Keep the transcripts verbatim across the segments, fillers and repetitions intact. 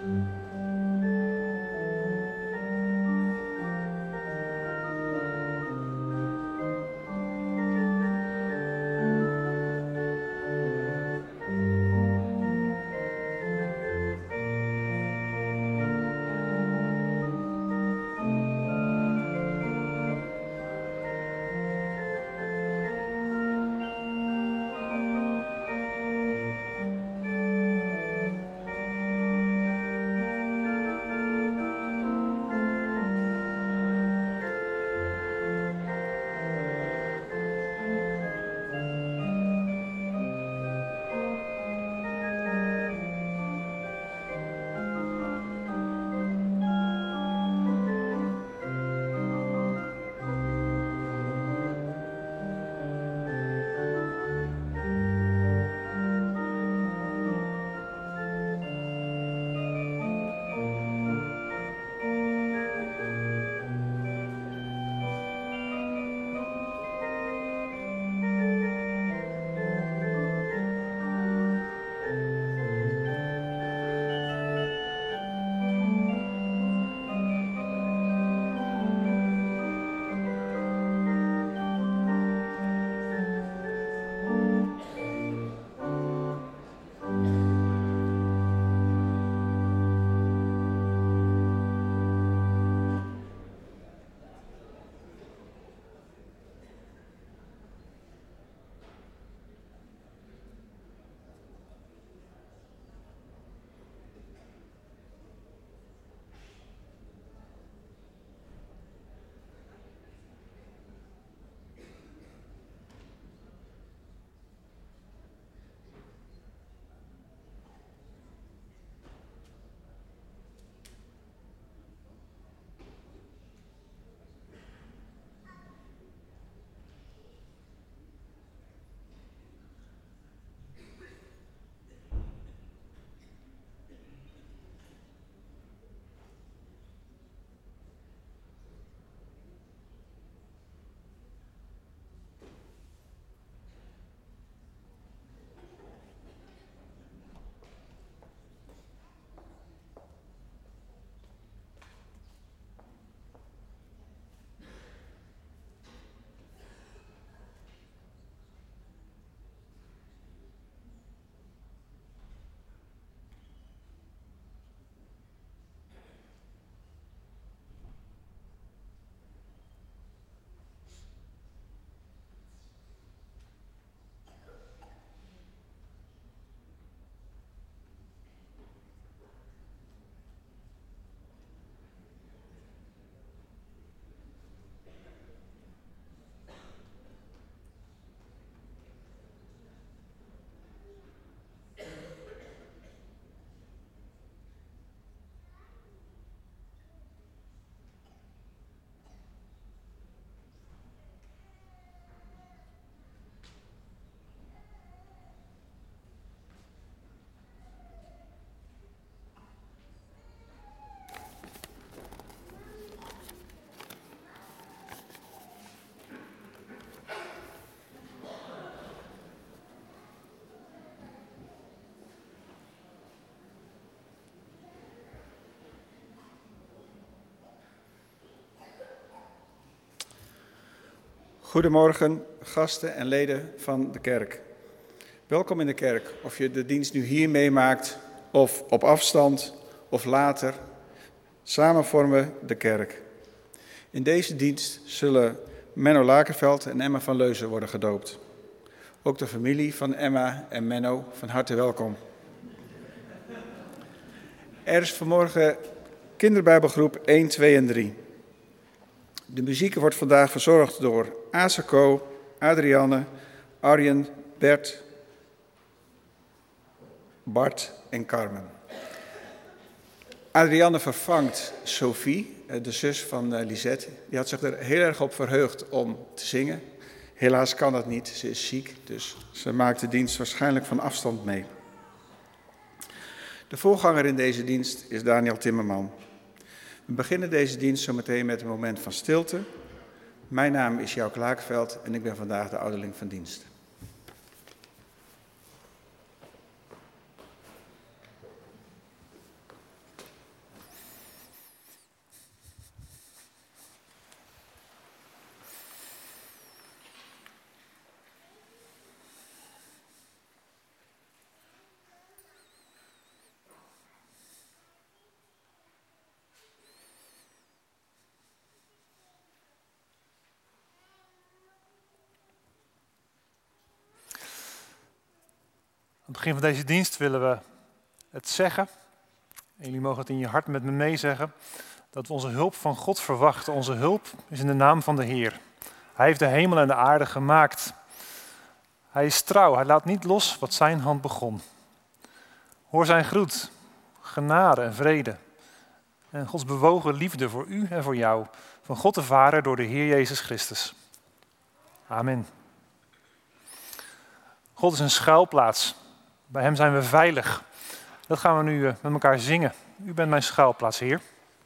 Goedemorgen, gasten en leden van de kerk. Welkom in de kerk, of je de dienst nu hier meemaakt, of op afstand, of later. Samen vormen we de kerk. In deze dienst zullen Menno Lakerveld en Emma van Leuzen worden gedoopt. Ook de familie van Emma en Menno, van harte welkom. Er is vanmorgen kinderbijbelgroep één, twee en drie. De muziek wordt vandaag verzorgd door Asako, Adrianne, Arjen, Bert, Bart en Carmen. Adrianne vervangt Sophie, de zus van Lisette. Die had zich er heel erg op verheugd om te zingen. Helaas kan dat niet, ze is ziek, dus ze maakt de dienst waarschijnlijk van afstand mee. De voorganger in deze dienst is Daniel Timmerman. We beginnen deze dienst zo meteen met een moment van stilte. Mijn naam is Jouke Lakerveld en ik ben vandaag de ouderling van dienst. het begin van deze dienst willen we het zeggen. En jullie mogen het in je hart met me meezeggen. Dat we onze hulp van God verwachten. Onze hulp is in de naam van de Heer. Hij heeft de hemel en de aarde gemaakt. Hij is trouw. Hij laat niet los wat zijn hand begon. Hoor zijn groet. Genade en vrede. En Gods bewogen liefde voor u en voor jou. Van God de Vader door de Heer Jezus Christus. Amen. God is een schuilplaats. Bij hem zijn we veilig. Dat gaan we nu met elkaar zingen. U bent mijn schuilplaats, Heer.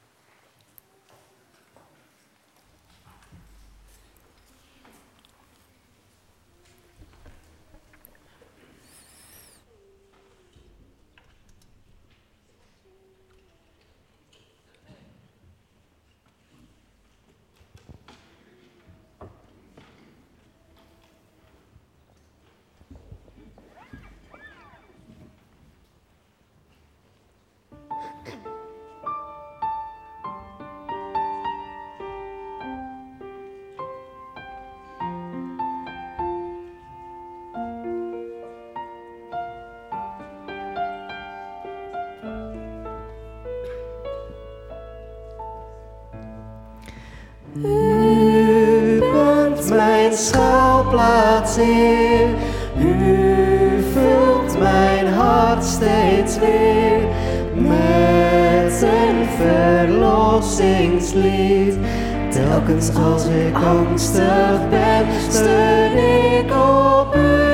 U bent mijn schuilplaats, Heer. U vult mijn hart steeds weer met een verlossingslied. Telkens als ik angstig ben, steun ik op u.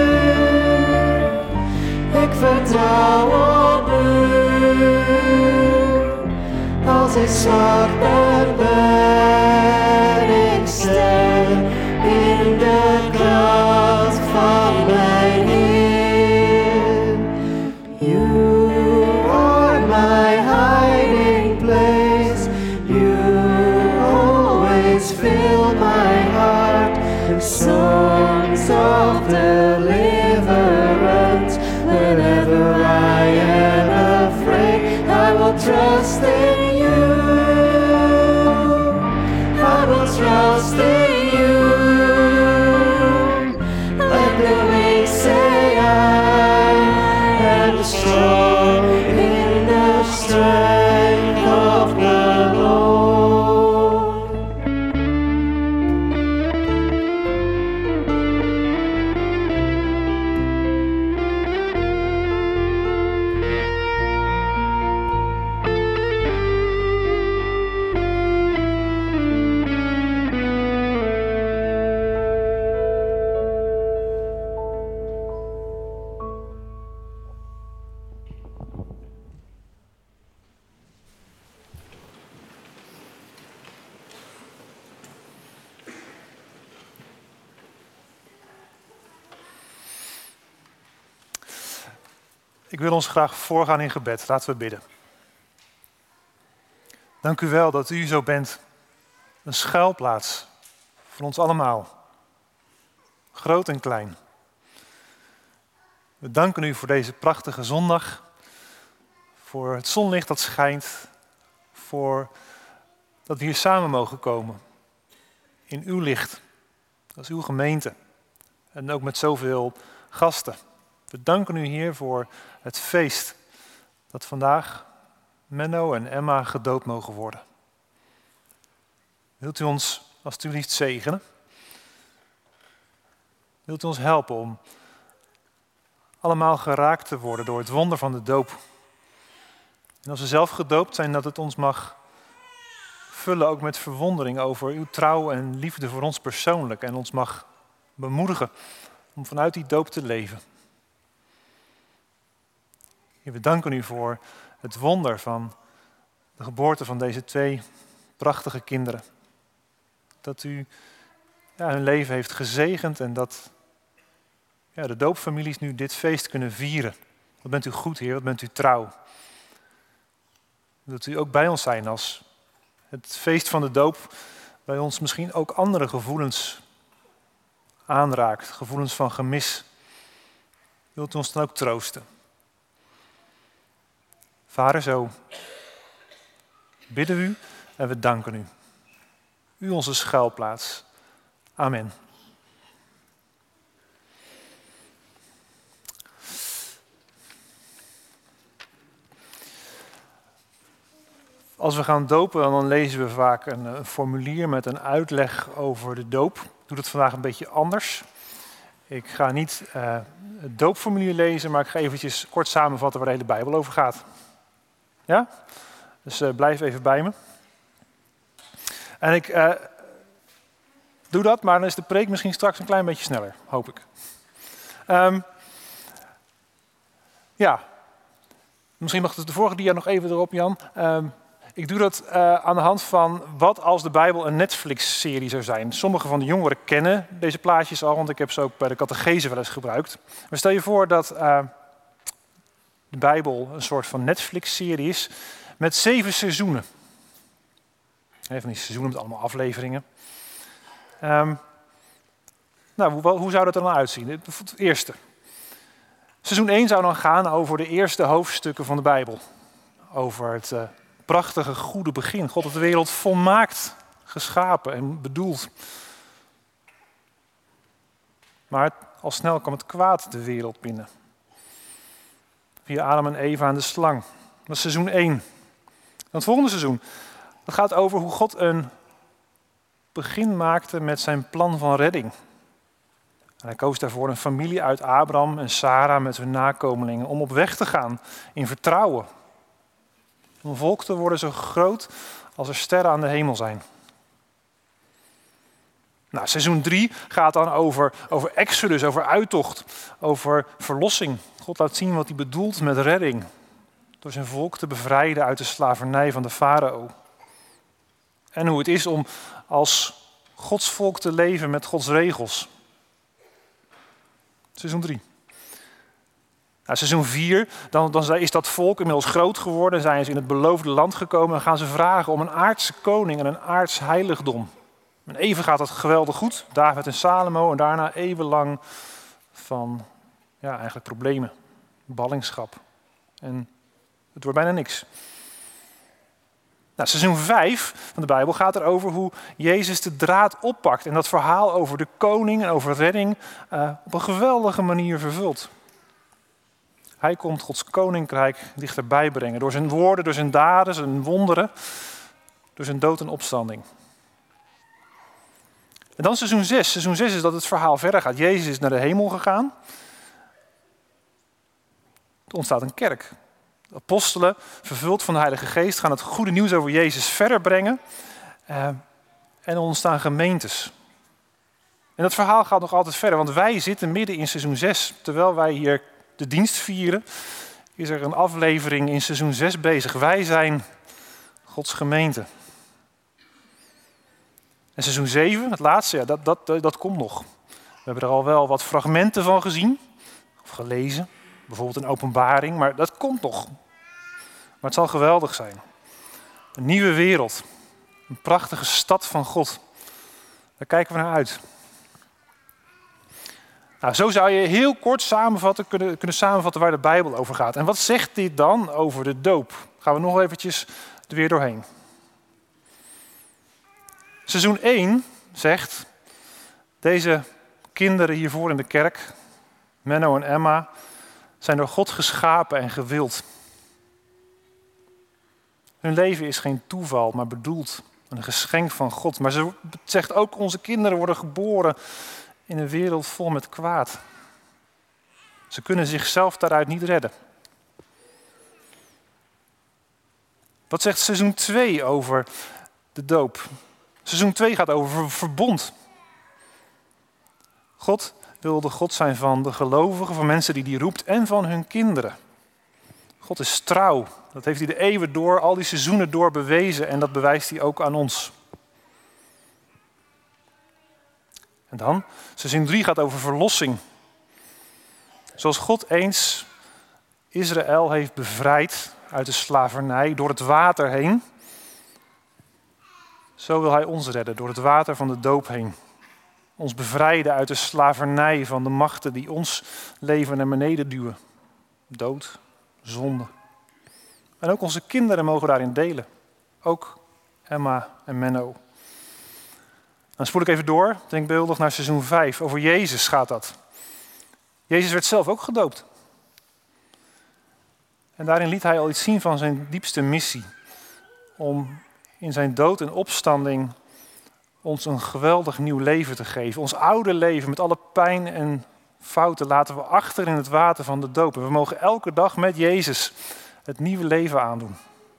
Ik vertrouw op u. Als ik zwak ben, ben ik sterk in de kracht van mijn Heer. You are my hiding place. You always fill my heart with songs of deliverance. Whenever I am afraid, I will trust in you. I will trust in you. Let the weak say I am strong in the strength of the Lord. Ik wil ons graag voorgaan in gebed. Laten we bidden. Dank u wel dat u zo bent. Een schuilplaats voor ons allemaal. Groot en klein. We danken u voor deze prachtige zondag. Voor het zonlicht dat schijnt. Voor dat we hier samen mogen komen. In uw licht. Dat is uw gemeente. En ook met zoveel gasten. We danken u, Heer, voor het feest dat vandaag Menno en Emma gedoopt mogen worden. Wilt u ons alstublieft zegenen? Wilt u ons helpen om allemaal geraakt te worden door het wonder van de doop? En als we zelf gedoopt zijn, dat het ons mag vullen ook met verwondering over uw trouw en liefde voor ons persoonlijk. En ons mag bemoedigen om vanuit die doop te leven. Heer, we danken u voor het wonder van de geboorte van deze twee prachtige kinderen. Dat u ja, hun leven heeft gezegend en dat ja, de doopfamilies nu dit feest kunnen vieren. Wat bent u goed, Heer, wat bent u trouw. Dat u ook bij ons zijn als het feest van de doop bij ons misschien ook andere gevoelens aanraakt. Gevoelens van gemis. Wilt u ons dan ook troosten? Vader, zo bidden we u en we danken u. U onze schuilplaats. Amen. Als we gaan dopen, dan lezen we vaak een, een formulier met een uitleg over de doop. Ik doe dat vandaag een beetje anders. Ik ga niet uh, het doopformulier lezen, maar ik ga eventjes kort samenvatten waar de hele Bijbel over gaat. Ja? Dus uh, blijf even bij me. En ik uh, doe dat, maar dan is de preek misschien straks een klein beetje sneller, hoop ik. Um, ja, misschien mag het de vorige dia nog even erop, Jan. Um, ik doe dat uh, aan de hand van wat als de Bijbel een Netflix-serie zou zijn. Sommige van de jongeren kennen deze plaatjes al, want ik heb ze ook bij de catechese wel eens gebruikt. Maar stel je voor dat uh, de Bijbel een soort van Netflix-serie is met zeven seizoenen. Van die seizoenen met allemaal afleveringen. Um, nou, hoe, hoe zou dat er dan uitzien? Het eerste. Seizoen één zou dan gaan over de eerste hoofdstukken van de Bijbel. Over het uh, prachtige, goede begin. God heeft de wereld volmaakt geschapen en bedoeld. Maar al snel kwam het kwaad de wereld binnen. Via Adam en Eva en de slang. Dat is seizoen één. Dan het volgende seizoen. Dat gaat over hoe God een begin maakte met zijn plan van redding. En hij koos daarvoor een familie uit Abraham en Sara met hun nakomelingen om op weg te gaan in vertrouwen. Om een volk te worden zo groot als er sterren aan de hemel zijn. Nou, seizoen drie gaat dan over, over Exodus, over uittocht, over verlossing. God laat zien wat hij bedoelt met redding. Door zijn volk te bevrijden uit de slavernij van de farao. En hoe het is om als Gods volk te leven met Gods regels. Seizoen drie. Nou, seizoen vier, dan, dan is dat volk inmiddels groot geworden. Zijn ze in het beloofde land gekomen en gaan ze vragen om een aardse koning en een aards heiligdom. En even gaat dat geweldig goed. David en Salomo en daarna eeuwenlang van ja, eigenlijk problemen. Ballingschap. En het wordt bijna niks. Nou, seizoen vijf van de Bijbel gaat erover hoe Jezus de draad oppakt. En dat verhaal over de koning en over redding uh, op een geweldige manier vervult. Hij komt Gods koninkrijk dichterbij brengen. Door zijn woorden, door zijn daden, zijn wonderen. Door zijn dood en opstanding. En dan seizoen zes. Seizoen zes is dat het verhaal verder gaat. Jezus is naar de hemel gegaan. Er ontstaat een kerk. De apostelen, vervuld van de Heilige Geest, gaan het goede nieuws over Jezus verder brengen. Uh, en er ontstaan gemeentes. En dat verhaal gaat nog altijd verder, want wij zitten midden in seizoen zes. Terwijl wij hier de dienst vieren, is er een aflevering in seizoen zes bezig. Wij zijn Gods gemeente. En seizoen zeven, het laatste, ja, dat, dat, dat komt nog. We hebben er al wel wat fragmenten van gezien, of gelezen. Bijvoorbeeld een openbaring, maar dat komt nog. Maar het zal geweldig zijn. Een nieuwe wereld. Een prachtige stad van God. Daar kijken we naar uit. Nou, zo zou je heel kort samenvatten, kunnen, kunnen samenvatten waar de Bijbel over gaat. En wat zegt dit dan over de doop? Gaan we nog eventjes er weer doorheen. Seizoen één zegt, deze kinderen hiervoor in de kerk, Menno en Emma, zijn door God geschapen en gewild. Hun leven is geen toeval, maar bedoeld. Een geschenk van God. Maar ze zegt ook, onze kinderen worden geboren in een wereld vol met kwaad. Ze kunnen zichzelf daaruit niet redden. Wat zegt seizoen twee over de doop? Seizoen twee gaat over verbond. God wil de God zijn van de gelovigen, van mensen die die roept en van hun kinderen. God is trouw. Dat heeft hij de eeuwen door, al die seizoenen door bewezen en dat bewijst hij ook aan ons. En dan, seizoen drie gaat over verlossing. Zoals God eens Israël heeft bevrijd uit de slavernij door het water heen, zo wil hij ons redden door het water van de doop heen. Ons bevrijden uit de slavernij van de machten die ons leven naar beneden duwen. Dood, zonde. En ook onze kinderen mogen daarin delen. Ook Emma en Menno. Dan spoel ik even door, denkbeeldig naar seizoen vijf. Over Jezus gaat dat. Jezus werd zelf ook gedoopt. En daarin liet hij al iets zien van zijn diepste missie. om in zijn dood en opstanding ons een geweldig nieuw leven te geven. Ons oude leven met alle pijn en fouten laten we achter in het water van de doop. En we mogen elke dag met Jezus het nieuwe leven aandoen.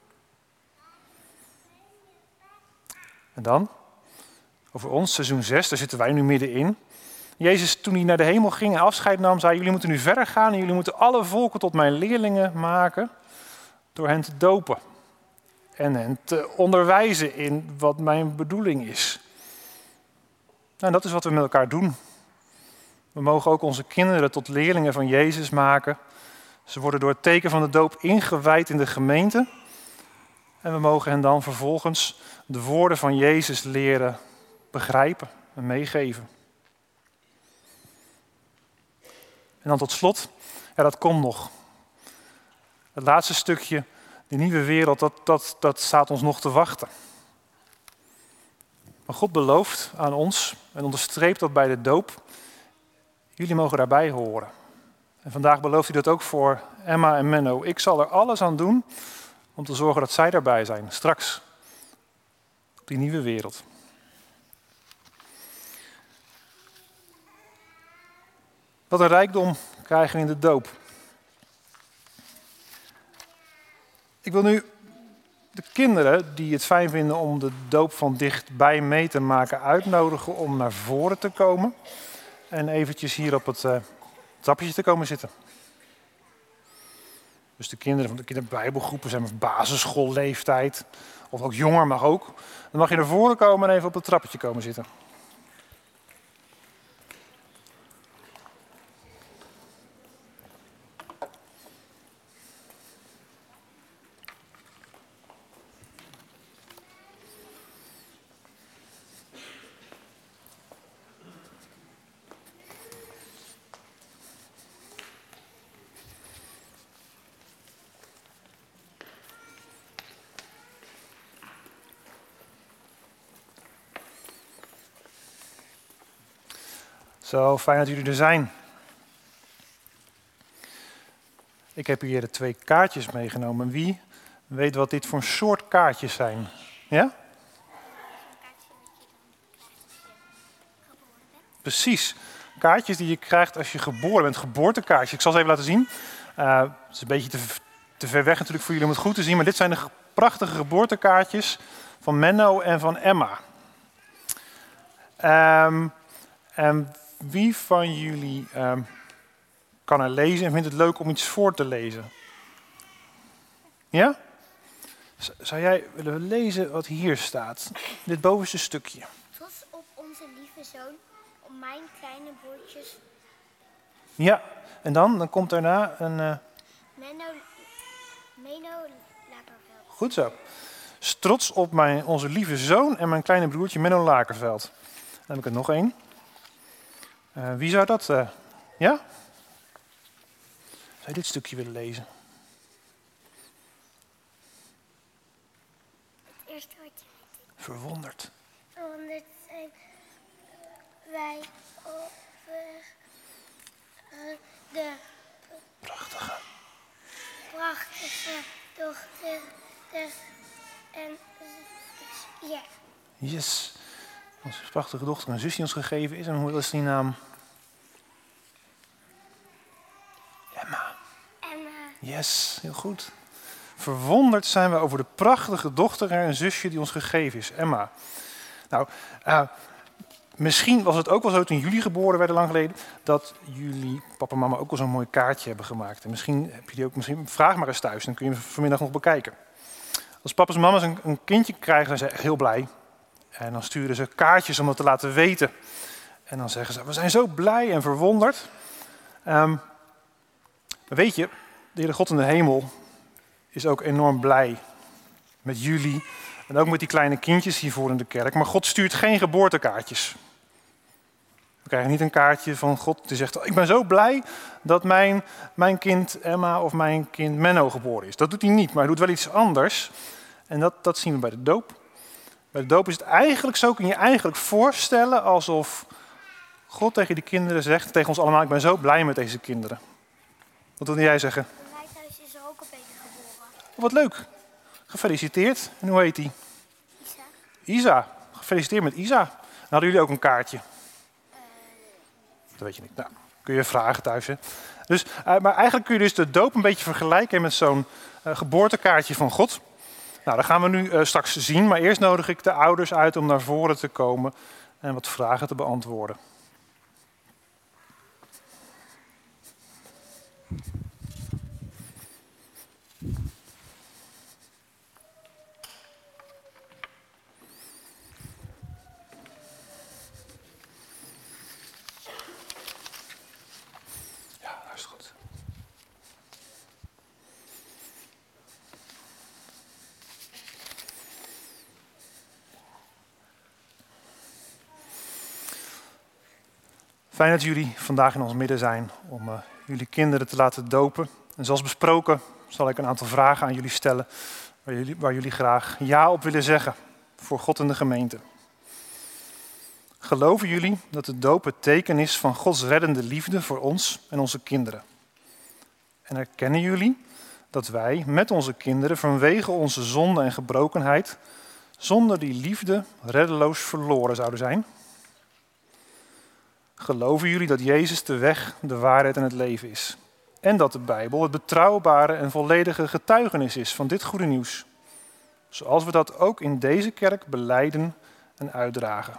En dan, over ons, seizoen zes, daar zitten wij nu middenin. Jezus, toen hij naar de hemel ging en afscheid nam, zei: jullie moeten nu verder gaan en jullie moeten alle volken tot mijn leerlingen maken door hen te dopen. En hen te onderwijzen in wat mijn bedoeling is. En dat is wat we met elkaar doen. We mogen ook onze kinderen tot leerlingen van Jezus maken. Ze worden door het teken van de doop ingewijd in de gemeente. En we mogen hen dan vervolgens de woorden van Jezus leren begrijpen en meegeven. En dan tot slot, ja, dat komt nog. Het laatste stukje, de nieuwe wereld, dat, dat, dat staat ons nog te wachten. Maar God belooft aan ons en onderstreept dat bij de doop: jullie mogen daarbij horen. En vandaag belooft hij dat ook voor Emma en Menno. Ik zal er alles aan doen om te zorgen dat zij daarbij zijn, straks, op die nieuwe wereld. Wat een rijkdom krijgen we in de doop. Ik wil nu de kinderen die het fijn vinden om de doop van dichtbij mee te maken uitnodigen om naar voren te komen. En eventjes hier op het uh, trapje te komen zitten. Dus de kinderen van de kinderbijbelgroepen zijn met basisschoolleeftijd. Of ook jonger mag ook. Dan mag je naar voren komen en even op het trappetje komen zitten. Zo, fijn dat jullie er zijn. Ik heb hier de twee kaartjes meegenomen. Wie weet wat dit voor een soort kaartjes zijn? Ja? Precies. Kaartjes die je krijgt als je geboren bent. Geboortekaartjes. Ik zal ze even laten zien. Uh, het is een beetje te, te ver weg natuurlijk voor jullie om het goed te zien. Maar dit zijn de prachtige geboortekaartjes van Menno en van Emma. Um, en wie van jullie um, kan er lezen en vindt het leuk om iets voor te lezen? Ja? Z- zou jij willen lezen wat hier staat? Dit bovenste stukje. Trots op onze lieve zoon, om mijn kleine broertjes. Ja, en dan? Dan komt daarna een... Uh... Menno, Menno Lakerveld. Goed zo. Trots op mijn, onze lieve zoon en mijn kleine broertje Menno Lakerveld. Dan heb ik er nog één. Uh, wie zou dat... Uh, ja? Zou je dit stukje willen lezen? Het eerste wat je weet. Verwonderd. Verwonderd zijn wij over uh, de Prachtige. prachtige dochter de, en ja. Yes. Onze prachtige dochter en zus die ons gegeven is. En hoe is die naam? Emma. Emma. Yes, heel goed. Verwonderd zijn we over de prachtige dochter en zusje die ons gegeven is, Emma. Nou, uh, misschien was het ook wel zo toen jullie geboren werden lang geleden, dat jullie papa en mama ook wel zo'n mooi kaartje hebben gemaakt. En misschien heb je die ook, misschien vraag maar eens thuis, dan kun je hem vanmiddag nog bekijken. Als papa's en mama's een, een kindje krijgen, dan zijn ze echt heel blij. En dan sturen ze kaartjes om dat te laten weten. En dan zeggen ze, we zijn zo blij en verwonderd. Um, maar weet je, de Heere God in de hemel is ook enorm blij met jullie. En ook met die kleine kindjes hiervoor in de kerk. Maar God stuurt geen geboortekaartjes. We krijgen niet een kaartje van God die zegt, ik ben zo blij dat mijn, mijn kind Emma of mijn kind Menno geboren is. Dat doet hij niet, maar hij doet wel iets anders. En dat, dat zien we bij de doop. Bij de doop is het eigenlijk zo, kun je je eigenlijk voorstellen alsof God tegen die kinderen zegt, tegen ons allemaal, ik ben zo blij met deze kinderen. Wat wil jij zeggen? Bij mij thuis is er ook een beetje geboren. Oh, wat leuk. Gefeliciteerd. En hoe heet die? Isa. Isa. Gefeliciteerd met Isa. En hadden jullie ook een kaartje? Uh, Dat weet je niet. Nou, kun je vragen thuis. Hè? Dus, uh, maar eigenlijk kun je dus de doop een beetje vergelijken met zo'n uh, geboortekaartje van God. Nou, dat gaan we nu uh, straks zien. Maar eerst nodig ik de ouders uit om naar voren te komen en wat vragen te beantwoorden. Ja, dat is goed. Fijn dat jullie vandaag in ons midden zijn om uh, jullie kinderen te laten dopen. En zoals besproken zal ik een aantal vragen aan jullie stellen waar jullie, waar jullie graag ja op willen zeggen voor God en de gemeente. Geloven jullie dat de doop het teken is van Gods reddende liefde voor ons en onze kinderen? En erkennen jullie dat wij met onze kinderen vanwege onze zonde en gebrokenheid zonder die liefde reddeloos verloren zouden zijn? Geloven jullie dat Jezus de weg, de waarheid en het leven is? En dat de Bijbel het betrouwbare en volledige getuigenis is van dit goede nieuws? Zoals we dat ook in deze kerk belijden en uitdragen.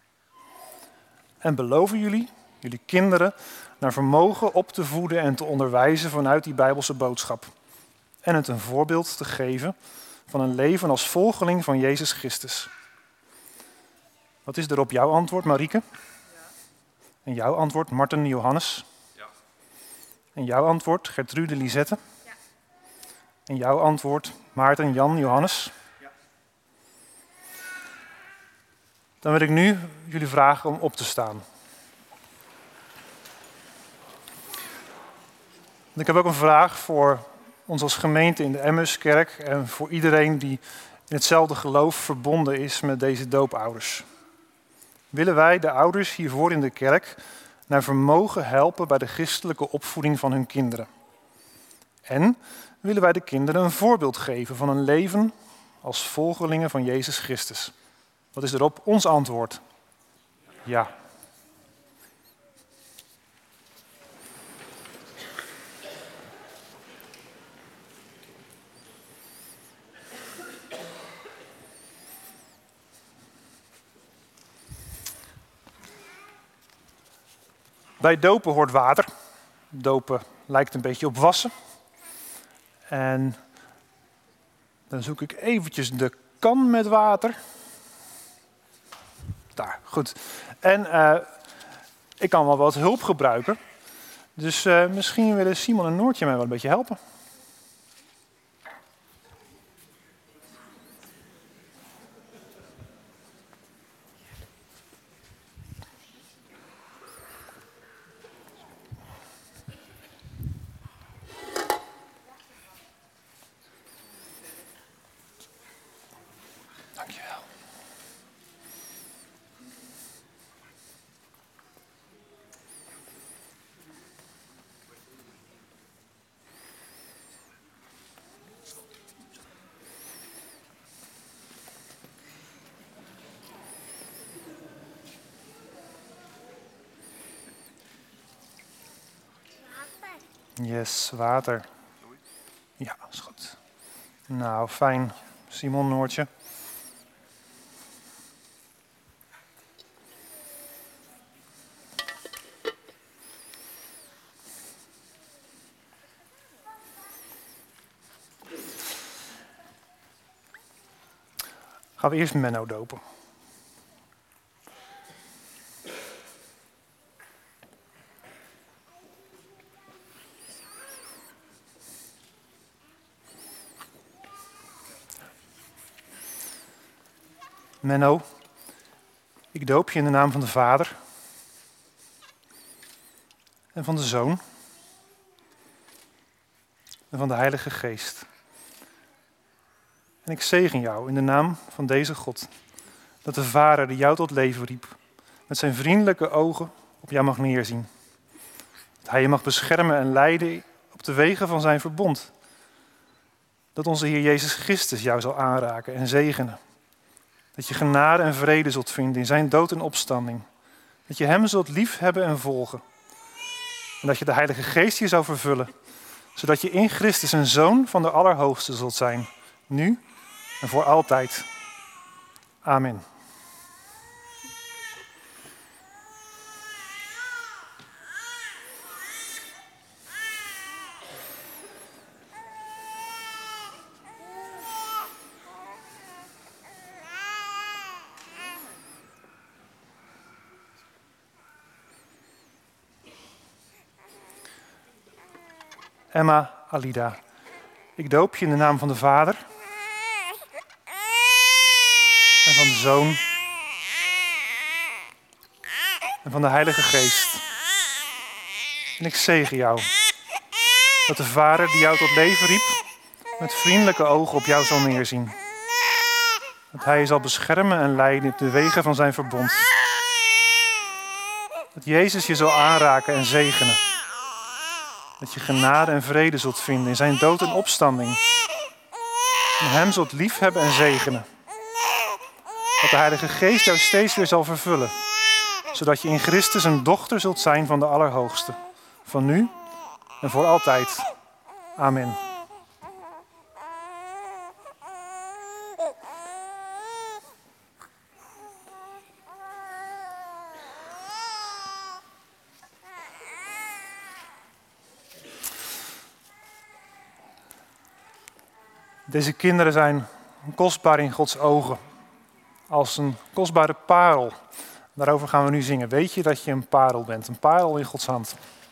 En beloven jullie, jullie kinderen, naar vermogen op te voeden en te onderwijzen vanuit die Bijbelse boodschap. En het een voorbeeld te geven van een leven als volgeling van Jezus Christus. Wat is erop jouw antwoord, Marieke? En jouw antwoord, Marten Johannes? Ja. En jouw antwoord, Gertrude Lisette? Ja. En jouw antwoord, Maarten Jan Johannes? Ja. Dan wil ik nu jullie vragen om op te staan. En ik heb ook een vraag voor ons als gemeente in de Emmauskerk en voor iedereen die in hetzelfde geloof verbonden is met deze doopouders. Willen wij de ouders hiervoor in de kerk naar vermogen helpen bij de christelijke opvoeding van hun kinderen? En willen wij de kinderen een voorbeeld geven van een leven als volgelingen van Jezus Christus? Wat is erop ons antwoord? Ja. Bij dopen hoort water. Dopen lijkt een beetje op wassen. En dan zoek ik eventjes de kan met water. Daar, goed. En uh, ik kan wel wat hulp gebruiken. Dus uh, misschien willen Simon en Noortje mij wel een beetje helpen. Dankjewel. Yes, water. Ja, is goed. Nou, fijn. Simon, Noortje. Gaan we eerst Menno dopen. Menno, ik doop je in de naam van de Vader en van de Zoon en van de Heilige Geest. En ik zegen jou in de naam van deze God, dat de Vader die jou tot leven riep, met zijn vriendelijke ogen op jou mag neerzien. Dat hij je mag beschermen en leiden op de wegen van zijn verbond. dat onze Heer Jezus Christus jou zal aanraken en zegenen. Dat je genade en vrede zult vinden in zijn dood en opstanding. Dat je hem zult liefhebben en volgen. En dat je de Heilige Geest je zal vervullen, zodat je in Christus een zoon van de Allerhoogste zult zijn, nu en voor altijd. Amen. Emma Alida, ik doop je in de naam van de Vader en van de Zoon en van de Heilige Geest. En ik zegen jou, dat de Vader die jou tot leven riep, met vriendelijke ogen op jou zal neerzien. Dat hij je zal beschermen en leiden op de wegen van zijn verbond. Dat Jezus je zal aanraken en zegenen. Dat je genade en vrede zult vinden in zijn dood en opstanding. En hem zult liefhebben en zegenen. Dat de Heilige Geest jou steeds weer zal vervullen. Zodat je in Christus een dochter zult zijn van de Allerhoogste. Van nu en voor altijd. Amen. Deze kinderen zijn kostbaar in Gods ogen, als een kostbare parel. Daarover gaan we nu zingen. Weet je dat je een parel bent, een parel in Gods hand?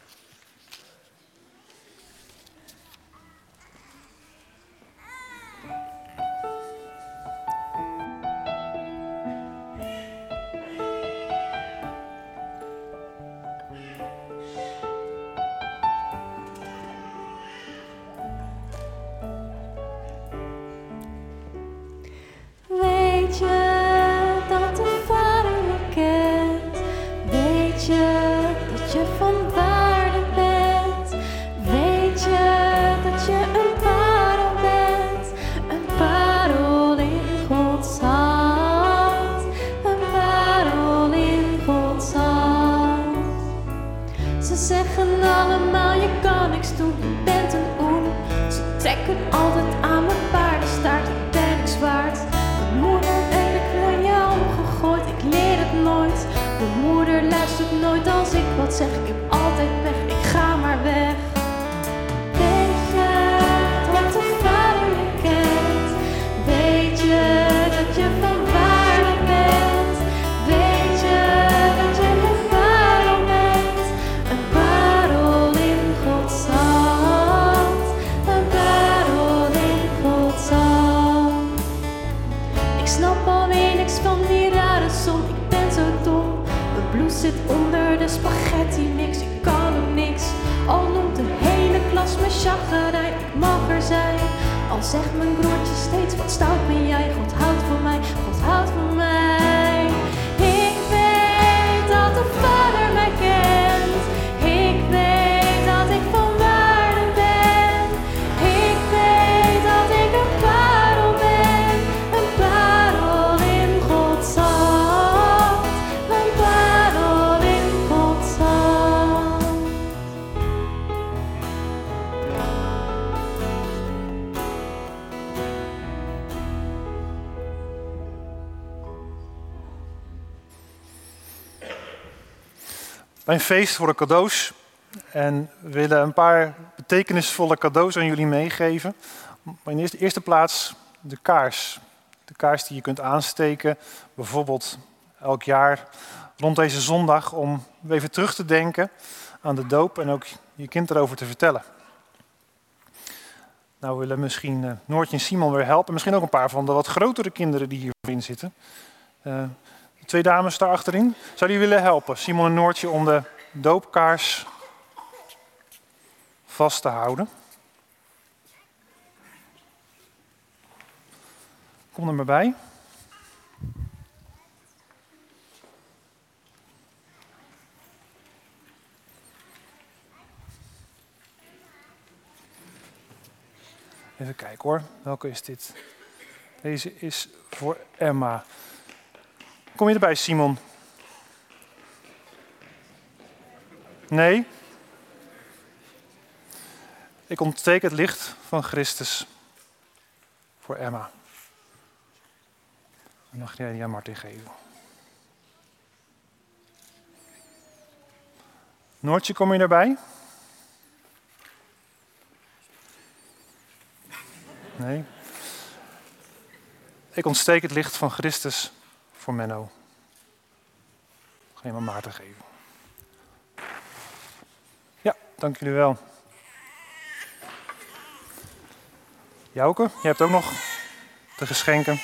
Weet je dat de Vader je kent? Weet je dat je van waarde bent? Weet je dat je een parel bent? Een parel in Gods hand. Een parel in Gods hand. Ze zeggen allemaal je kan niks doen, je bent een oen. Ze trekken altijd aan mijn paardenstaart, ik ben niks waard. Mijn moeder heb ik naar jou gegooid, ik leer het nooit. Mijn moeder luistert nooit als ik wat zeg, ik heb altijd pech, ik ga maar weg. Weet je dat de Vader je kent? Weet je dat je van waarde bent? Weet je dat je een parel bent? Een parel in Gods hand. Een parel in Gods hand. Ik snap alweer niks van die rare som, ik ben zo dom. Mijn blouse zit onder de spaghetti mix, ik kan ook niks. Al noemt de hele klas me chagrijn, ik mag er zijn. Al zegt mijn broertje steeds wat stout ben jij. God houdt van mij, God houdt van mij. Ik weet dat de Vader mij kent. Ik weet dat ik van waarde ben. Ik weet dat ik een parel ben. Een parel in Gods hand. Een parel in Gods hand. Bij een feest worden cadeaus en we willen een paar betekenisvolle cadeaus aan jullie meegeven. Maar in de eerste, eerste plaats de kaars. De kaars die je kunt aansteken, bijvoorbeeld elk jaar rond deze zondag, om even terug te denken aan de doop en ook je kind erover te vertellen. Nou, we willen misschien uh, Noortje en Simon weer helpen. Misschien ook een paar van de wat grotere kinderen die hierin zitten. Uh, de twee dames daar achterin. Zouden jullie willen helpen, Simon en Noortje, om de doopkaars vast te houden? Kom er maar bij. Even kijken hoor. Welke is dit? Deze is voor Emma. Kom je erbij, Simon? Nee? Ik ontsteek het licht van Christus voor Emma. Dan mag jij die aan Martin geven. Noortje, kom je erbij? Nee. Ik ontsteek het licht van Christus voor Menno. Ik ga je maar Maarten geven. Ja, dank jullie wel. Jouke, je hebt ook nog de geschenken.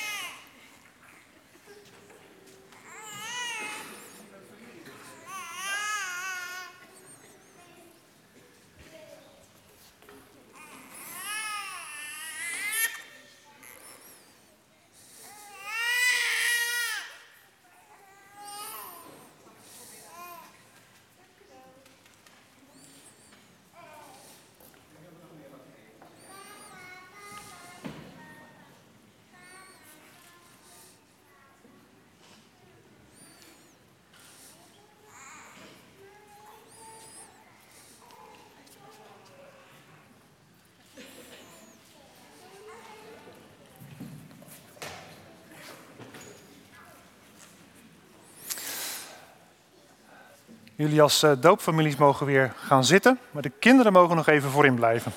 Jullie als uh, doopfamilies mogen weer gaan zitten, maar de kinderen mogen nog even voorin blijven.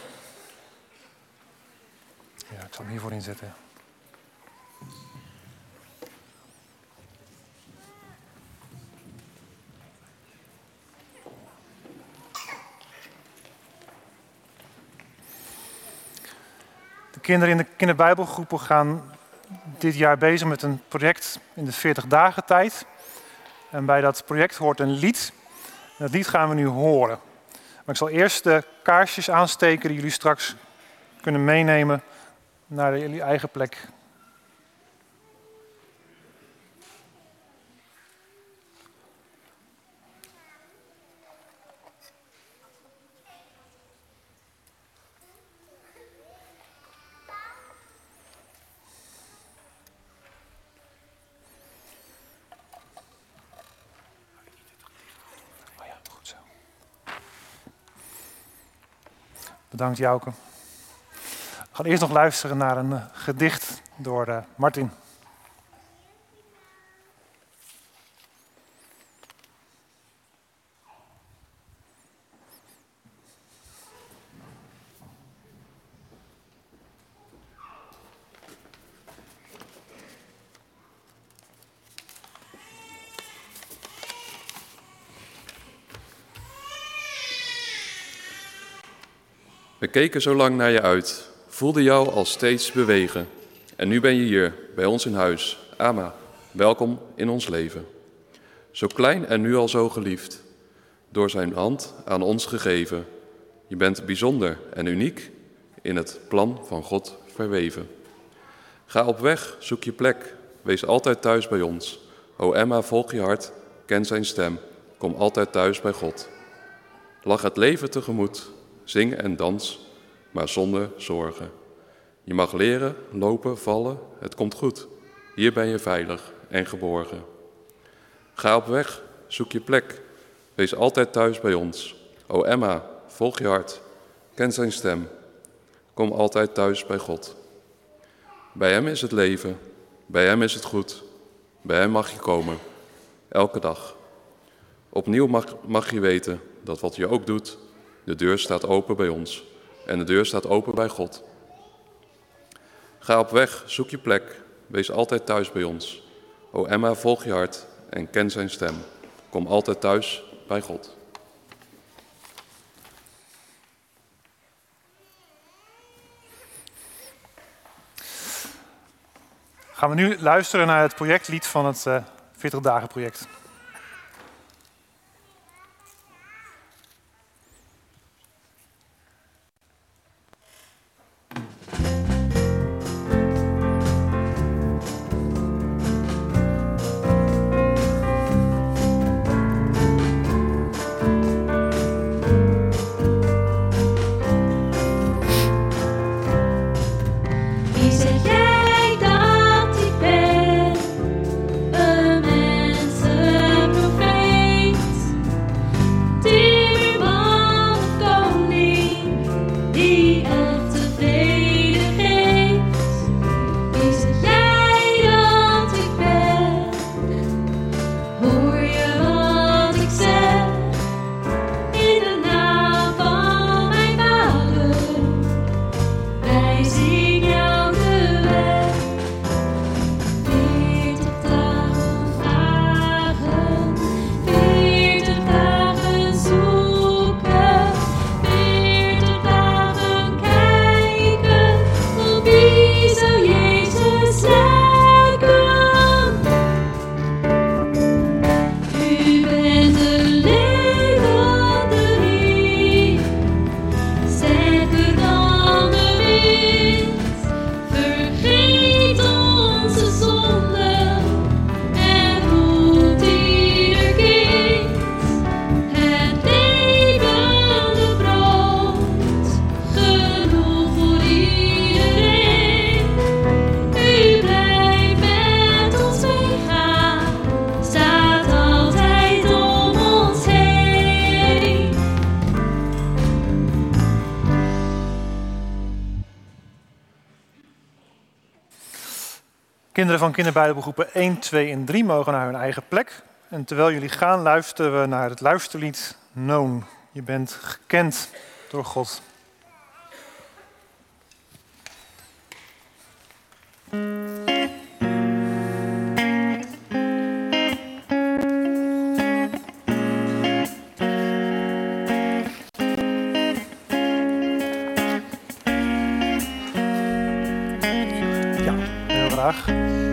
Ja, ik zal hem hier voorin zetten. De kinderen in de kinderbijbelgroepen gaan dit jaar bezig met een project in de veertig dagen tijd. En bij dat project hoort een lied. Dat lied gaan we nu horen. Maar ik zal eerst de kaarsjes aansteken die jullie straks kunnen meenemen naar jullie eigen plek. Bedankt, Jouke. We gaan eerst nog luisteren naar een uh, gedicht door uh, Martin. We keken zo lang naar je uit, voelden jou al steeds bewegen. En nu ben je hier, bij ons in huis. Ama, welkom in ons leven. Zo klein en nu al zo geliefd, door zijn hand aan ons gegeven. Je bent bijzonder en uniek, in het plan van God verweven. Ga op weg, zoek je plek, wees altijd thuis bij ons. O Emma, volg je hart, ken zijn stem, kom altijd thuis bij God. Lach het leven tegemoet, zing en dans, maar zonder zorgen. Je mag leren, lopen, vallen, het komt goed. Hier ben je veilig en geborgen. Ga op weg, zoek je plek, wees altijd thuis bij ons. O Emma, volg je hart, ken zijn stem, kom altijd thuis bij God. Bij hem is het leven, bij hem is het goed, bij hem mag je komen, elke dag. Opnieuw mag, mag je weten dat wat je ook doet, de deur staat open bij ons en de deur staat open bij God. Ga op weg, zoek je plek, wees altijd thuis bij ons. O Emma, volg je hart en ken zijn stem. Kom altijd thuis bij God. Gaan we nu luisteren naar het projectlied van het uh, veertig dagen project. Kinderen van kinderbijbelgroepen één, twee en drie mogen naar hun eigen plek. En terwijl jullie gaan, luisteren we naar het luisterlied Known. Je bent gekend door God. Ja, heel graag.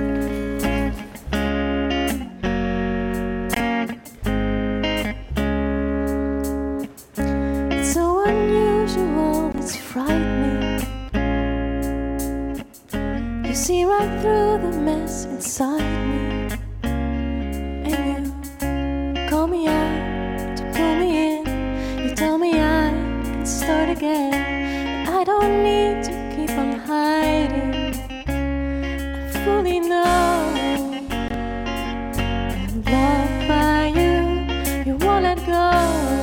It's so unusual, it's frightening. You see right through the mess inside me, and you call me out to pull me in. You tell me I can start again, and I don't need to keep on hiding. I fully know I'm loved by you. You won't let go.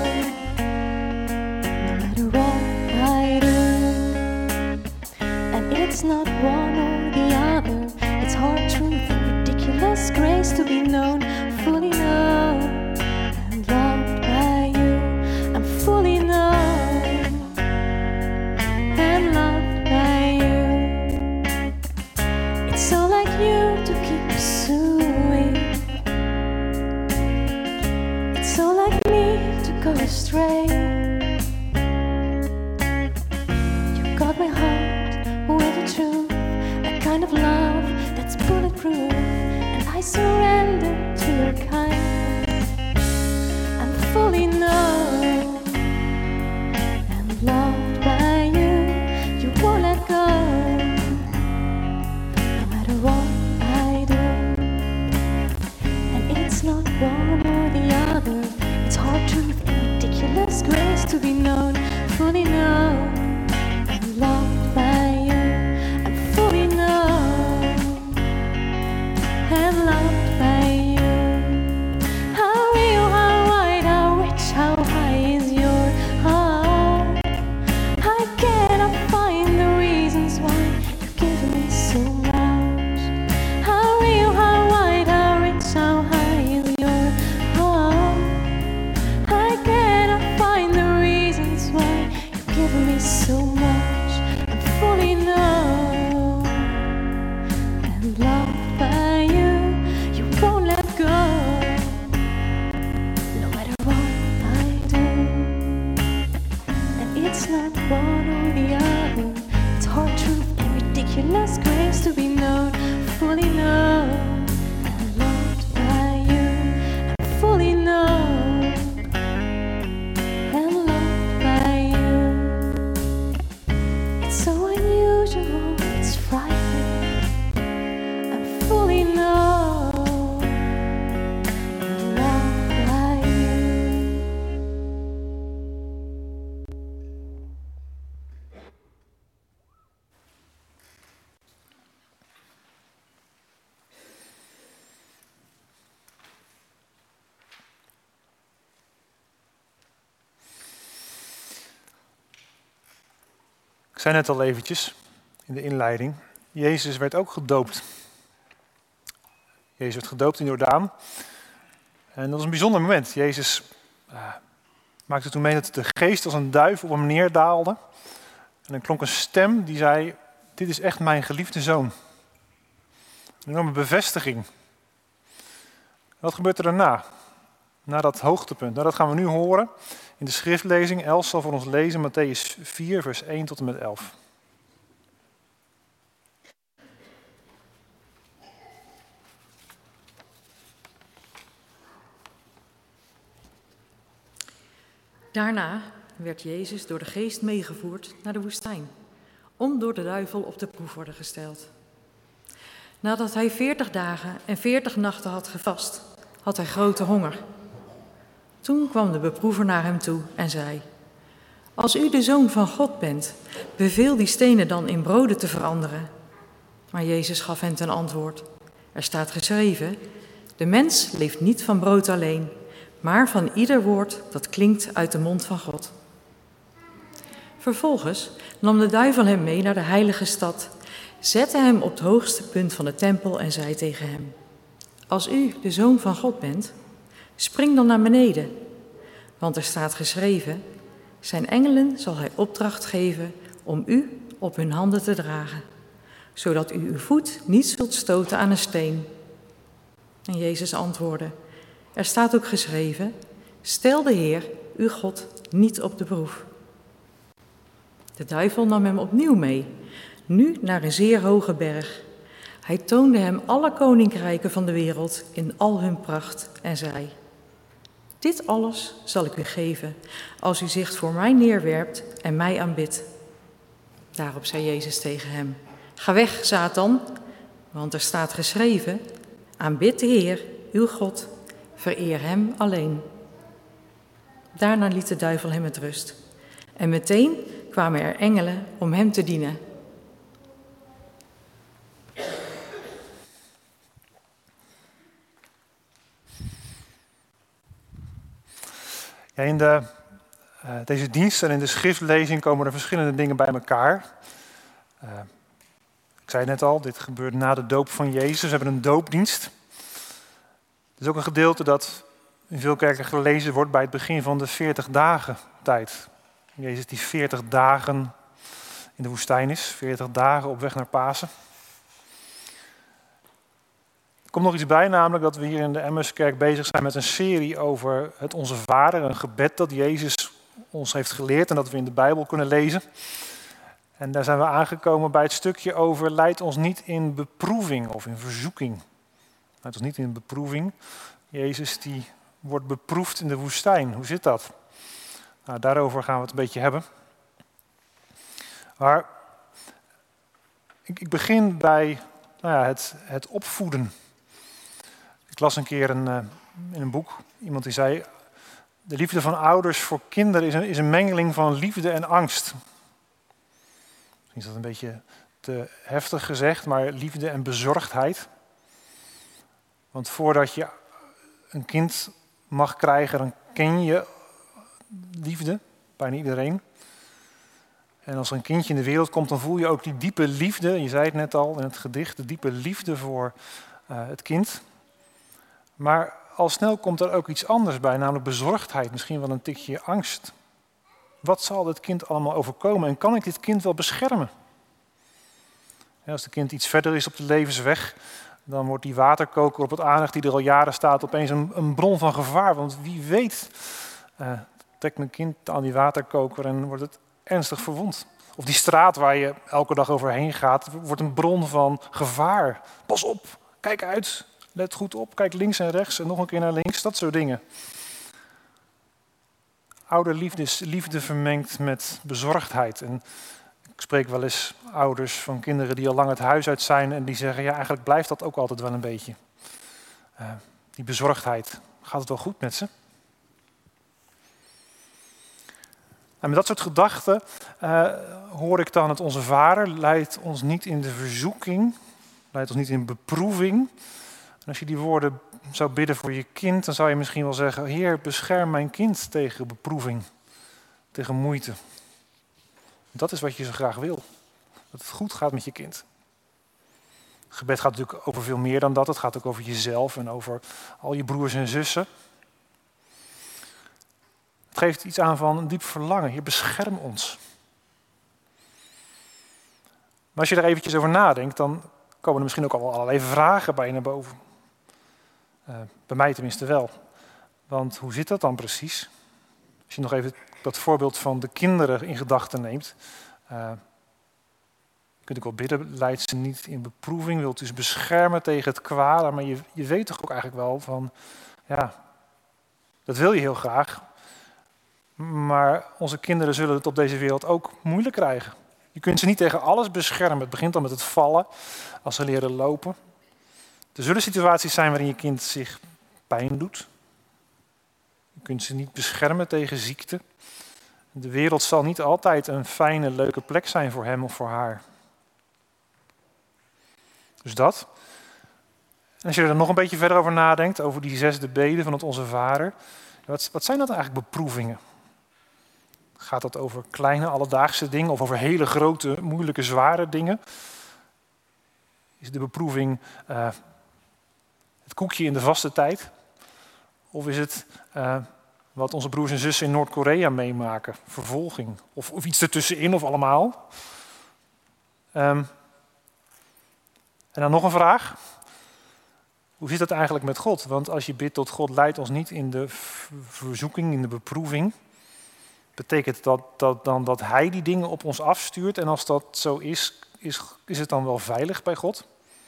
It's not one or the other. It's hard truth and ridiculous grace to be known. Fully known and loved by you. I'm fully known and loved by you. It's so like you to keep pursuing. It's so like me to go astray. You got my heart with the truth, a kind of love that's bulletproof, and I surrender to your kindness. I'm fully known and loved by you. You won't let go, no matter what I do. And it's not one or the other. It's hard truth and ridiculous grace to be known, fully known and loved by you. And loved by you. How real, how wide, how rich, how high is your heart? I cannot find the reasons why you give me so much. How real, how wide, how rich, how high is your heart? I cannot find the reasons why you give me so much. I'm fully known and loved by you. Won't let go, no matter what I do. And it's not one or the other. It's hard truth and ridiculous grace to be known, fully known and loved by you. I'm fully known and loved by you. It's so unusual, it's frightening. I'm fully known. Ik zei net al eventjes in de inleiding, Jezus werd ook gedoopt. Jezus werd gedoopt in Jordaan. En dat was een bijzonder moment. Jezus uh, maakte toen mee dat de geest als een duif op hem neerdaalde. En er klonk een stem die zei, dit is echt mijn geliefde zoon. Een enorme bevestiging. Wat gebeurt er daarna? Na dat hoogtepunt. Nou, dat gaan we nu horen in de schriftlezing. Els zal voor ons lezen Mattheüs vier, vers één tot en met elf. Daarna werd Jezus door de geest meegevoerd naar de woestijn, om door de duivel op de proef worden gesteld. Nadat hij veertig dagen en veertig nachten had gevast, had hij grote honger. Toen kwam de beproever naar hem toe en zei, als u de Zoon van God bent, beveel die stenen dan in broden te veranderen. Maar Jezus gaf hen ten antwoord, er staat geschreven, de mens leeft niet van brood alleen, maar van ieder woord dat klinkt uit de mond van God. Vervolgens nam de duivel hem mee naar de heilige stad zette hem op het hoogste punt van de tempel en zei tegen hem: als u de Zoon van God bent, spring dan naar beneden. Want er staat geschreven: zijn engelen zal hij opdracht geven om u op hun handen te dragen, zodat u uw voet niet zult stoten aan een steen. En Jezus antwoordde: er staat ook geschreven: stel de Heer, uw God, niet op de proef. De duivel nam hem opnieuw mee, nu naar een zeer hoge berg. Hij toonde hem alle koninkrijken van de wereld in al hun pracht en zei: dit alles zal ik u geven, als u zich voor mij neerwerpt en mij aanbidt. Daarop zei Jezus tegen hem: ga weg, Satan, want er staat geschreven: aanbid de Heer, uw God, vereer hem alleen. Daarna liet de duivel hem met rust. En meteen kwamen er engelen om hem te dienen. Ja, in de, uh, deze dienst en in de schriftlezing komen er verschillende dingen bij elkaar. Uh, ik zei het net al, dit gebeurt na de doop van Jezus. We hebben een doopdienst. Het is ook een gedeelte dat in veel kerken gelezen wordt bij het begin van de veertig dagen tijd. Jezus die veertig dagen in de woestijn is, veertig dagen op weg naar Pasen. Er komt nog iets bij, namelijk dat we hier in de Emmauskerk bezig zijn met een serie over het Onze Vader, een gebed dat Jezus ons heeft geleerd en dat we in de Bijbel kunnen lezen. En daar zijn we aangekomen bij het stukje over: leid ons niet in beproeving of in verzoeking. Leid ons niet in beproeving. Jezus die wordt beproefd in de woestijn. Hoe zit dat? Nou, daarover gaan we het een beetje hebben. Maar ik, ik begin bij nou ja, het, het opvoeden. Ik las een keer een, uh, in een boek, iemand die zei: de liefde van ouders voor kinderen is een, is een mengeling van liefde en angst. Misschien is dat een beetje te heftig gezegd, maar liefde en bezorgdheid. Want voordat je een kind mag krijgen, dan ken je liefde, bijna iedereen. En als er een kindje in de wereld komt, dan voel je ook die diepe liefde. Je zei het net al in het gedicht, de diepe liefde voor uh, het kind. Maar al snel komt er ook iets anders bij, namelijk bezorgdheid, misschien wel een tikje angst. Wat zal dit kind allemaal overkomen en kan ik dit kind wel beschermen? Ja, als het kind iets verder is op de levensweg, dan wordt die waterkoker op het aanrecht die er al jaren staat opeens een, een bron van gevaar. Want wie weet, uh, trekt een kind aan die waterkoker en wordt het ernstig verwond. Of die straat waar je elke dag overheen gaat, wordt een bron van gevaar. Pas op, kijk uit, let goed op, kijk links en rechts en nog een keer naar links, dat soort dingen. Ouderliefde is liefde vermengd met bezorgdheid. En ik spreek wel eens ouders van kinderen die al lang het huis uit zijn en die zeggen: ja, eigenlijk blijft dat ook altijd wel een beetje. Uh, die bezorgdheid, gaat het wel goed met ze? En met dat soort gedachten uh, hoor ik dan het Onze Vader: leid ons niet in de verzoeking, leid ons niet in beproeving. En als je die woorden zou bidden voor je kind, dan zou je misschien wel zeggen: Heer, bescherm mijn kind tegen beproeving, tegen moeite. Dat is wat je zo graag wil, dat het goed gaat met je kind. Het gebed gaat natuurlijk over veel meer dan dat. Het gaat ook over jezelf en over al je broers en zussen. Het geeft iets aan van een diep verlangen. Heer, bescherm ons. Maar als je er eventjes over nadenkt, dan komen er misschien ook al allerlei vragen bij je naar boven. Uh, bij mij tenminste wel. Want hoe zit dat dan precies? Als je nog even dat voorbeeld van de kinderen in gedachten neemt. Uh, je kunt ook wel bidden, leid ze niet in beproeving, wilt u ze beschermen tegen het kwade. Maar je, je weet toch ook eigenlijk wel van, ja, dat wil je heel graag. Maar onze kinderen zullen het op deze wereld ook moeilijk krijgen. Je kunt ze niet tegen alles beschermen. Het begint al met het vallen, als ze leren lopen. Er zullen situaties zijn waarin je kind zich pijn doet. Je kunt ze niet beschermen tegen ziekte. De wereld zal niet altijd een fijne, leuke plek zijn voor hem of voor haar. Dus dat. En als je er nog een beetje verder over nadenkt, over die zesde bede van het Onze Vader. Wat, wat zijn dat eigenlijk beproevingen? Gaat dat over kleine alledaagse dingen of over hele grote, moeilijke, zware dingen? Is de beproeving uh, het koekje in de vaste tijd? Of is het uh, wat onze broers en zussen in Noord-Korea meemaken? Vervolging? Of, of iets ertussenin of allemaal? Um, en dan nog een vraag. Hoe zit dat eigenlijk met God? Want als je bidt tot God, leidt ons niet in de verzoeking, in de beproeving. Betekent dat, dat dan dat Hij die dingen op ons afstuurt? En als dat zo is, is, is het dan wel veilig bij God?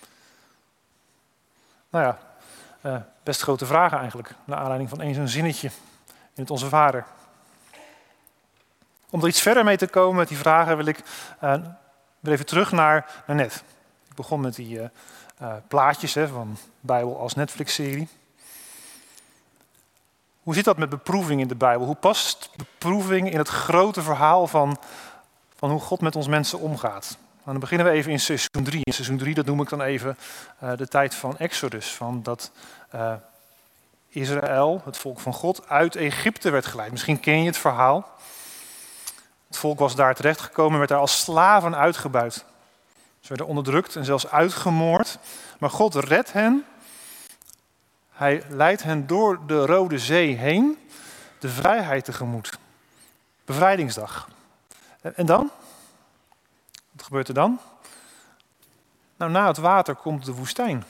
Nou ja, uh, best grote vragen eigenlijk. Naar aanleiding van één zo'n zinnetje in het Onze Vader. Om er iets verder mee te komen met die vragen wil ik uh, weer even terug naar, naar net. Ik begon met die uh, uh, plaatjes hè, van Bijbel als Netflix-serie. Hoe zit dat met beproeving in de Bijbel? Hoe past beproeving in het grote verhaal van, van hoe God met ons mensen omgaat? Nou, dan beginnen we even in seizoen drie. In seizoen drie, dat noem ik dan even uh, de tijd van Exodus. Van dat uh, Israël, het volk van God, uit Egypte werd geleid. Misschien ken je het verhaal. Het volk was daar terechtgekomen en werd daar als slaven uitgebuit. Ze werden onderdrukt en zelfs uitgemoord. Maar God redt hen. Hij leidt hen door de Rode Zee heen de vrijheid tegemoet. Bevrijdingsdag. En dan? Wat gebeurt er dan? Nou, na het water komt de woestijn.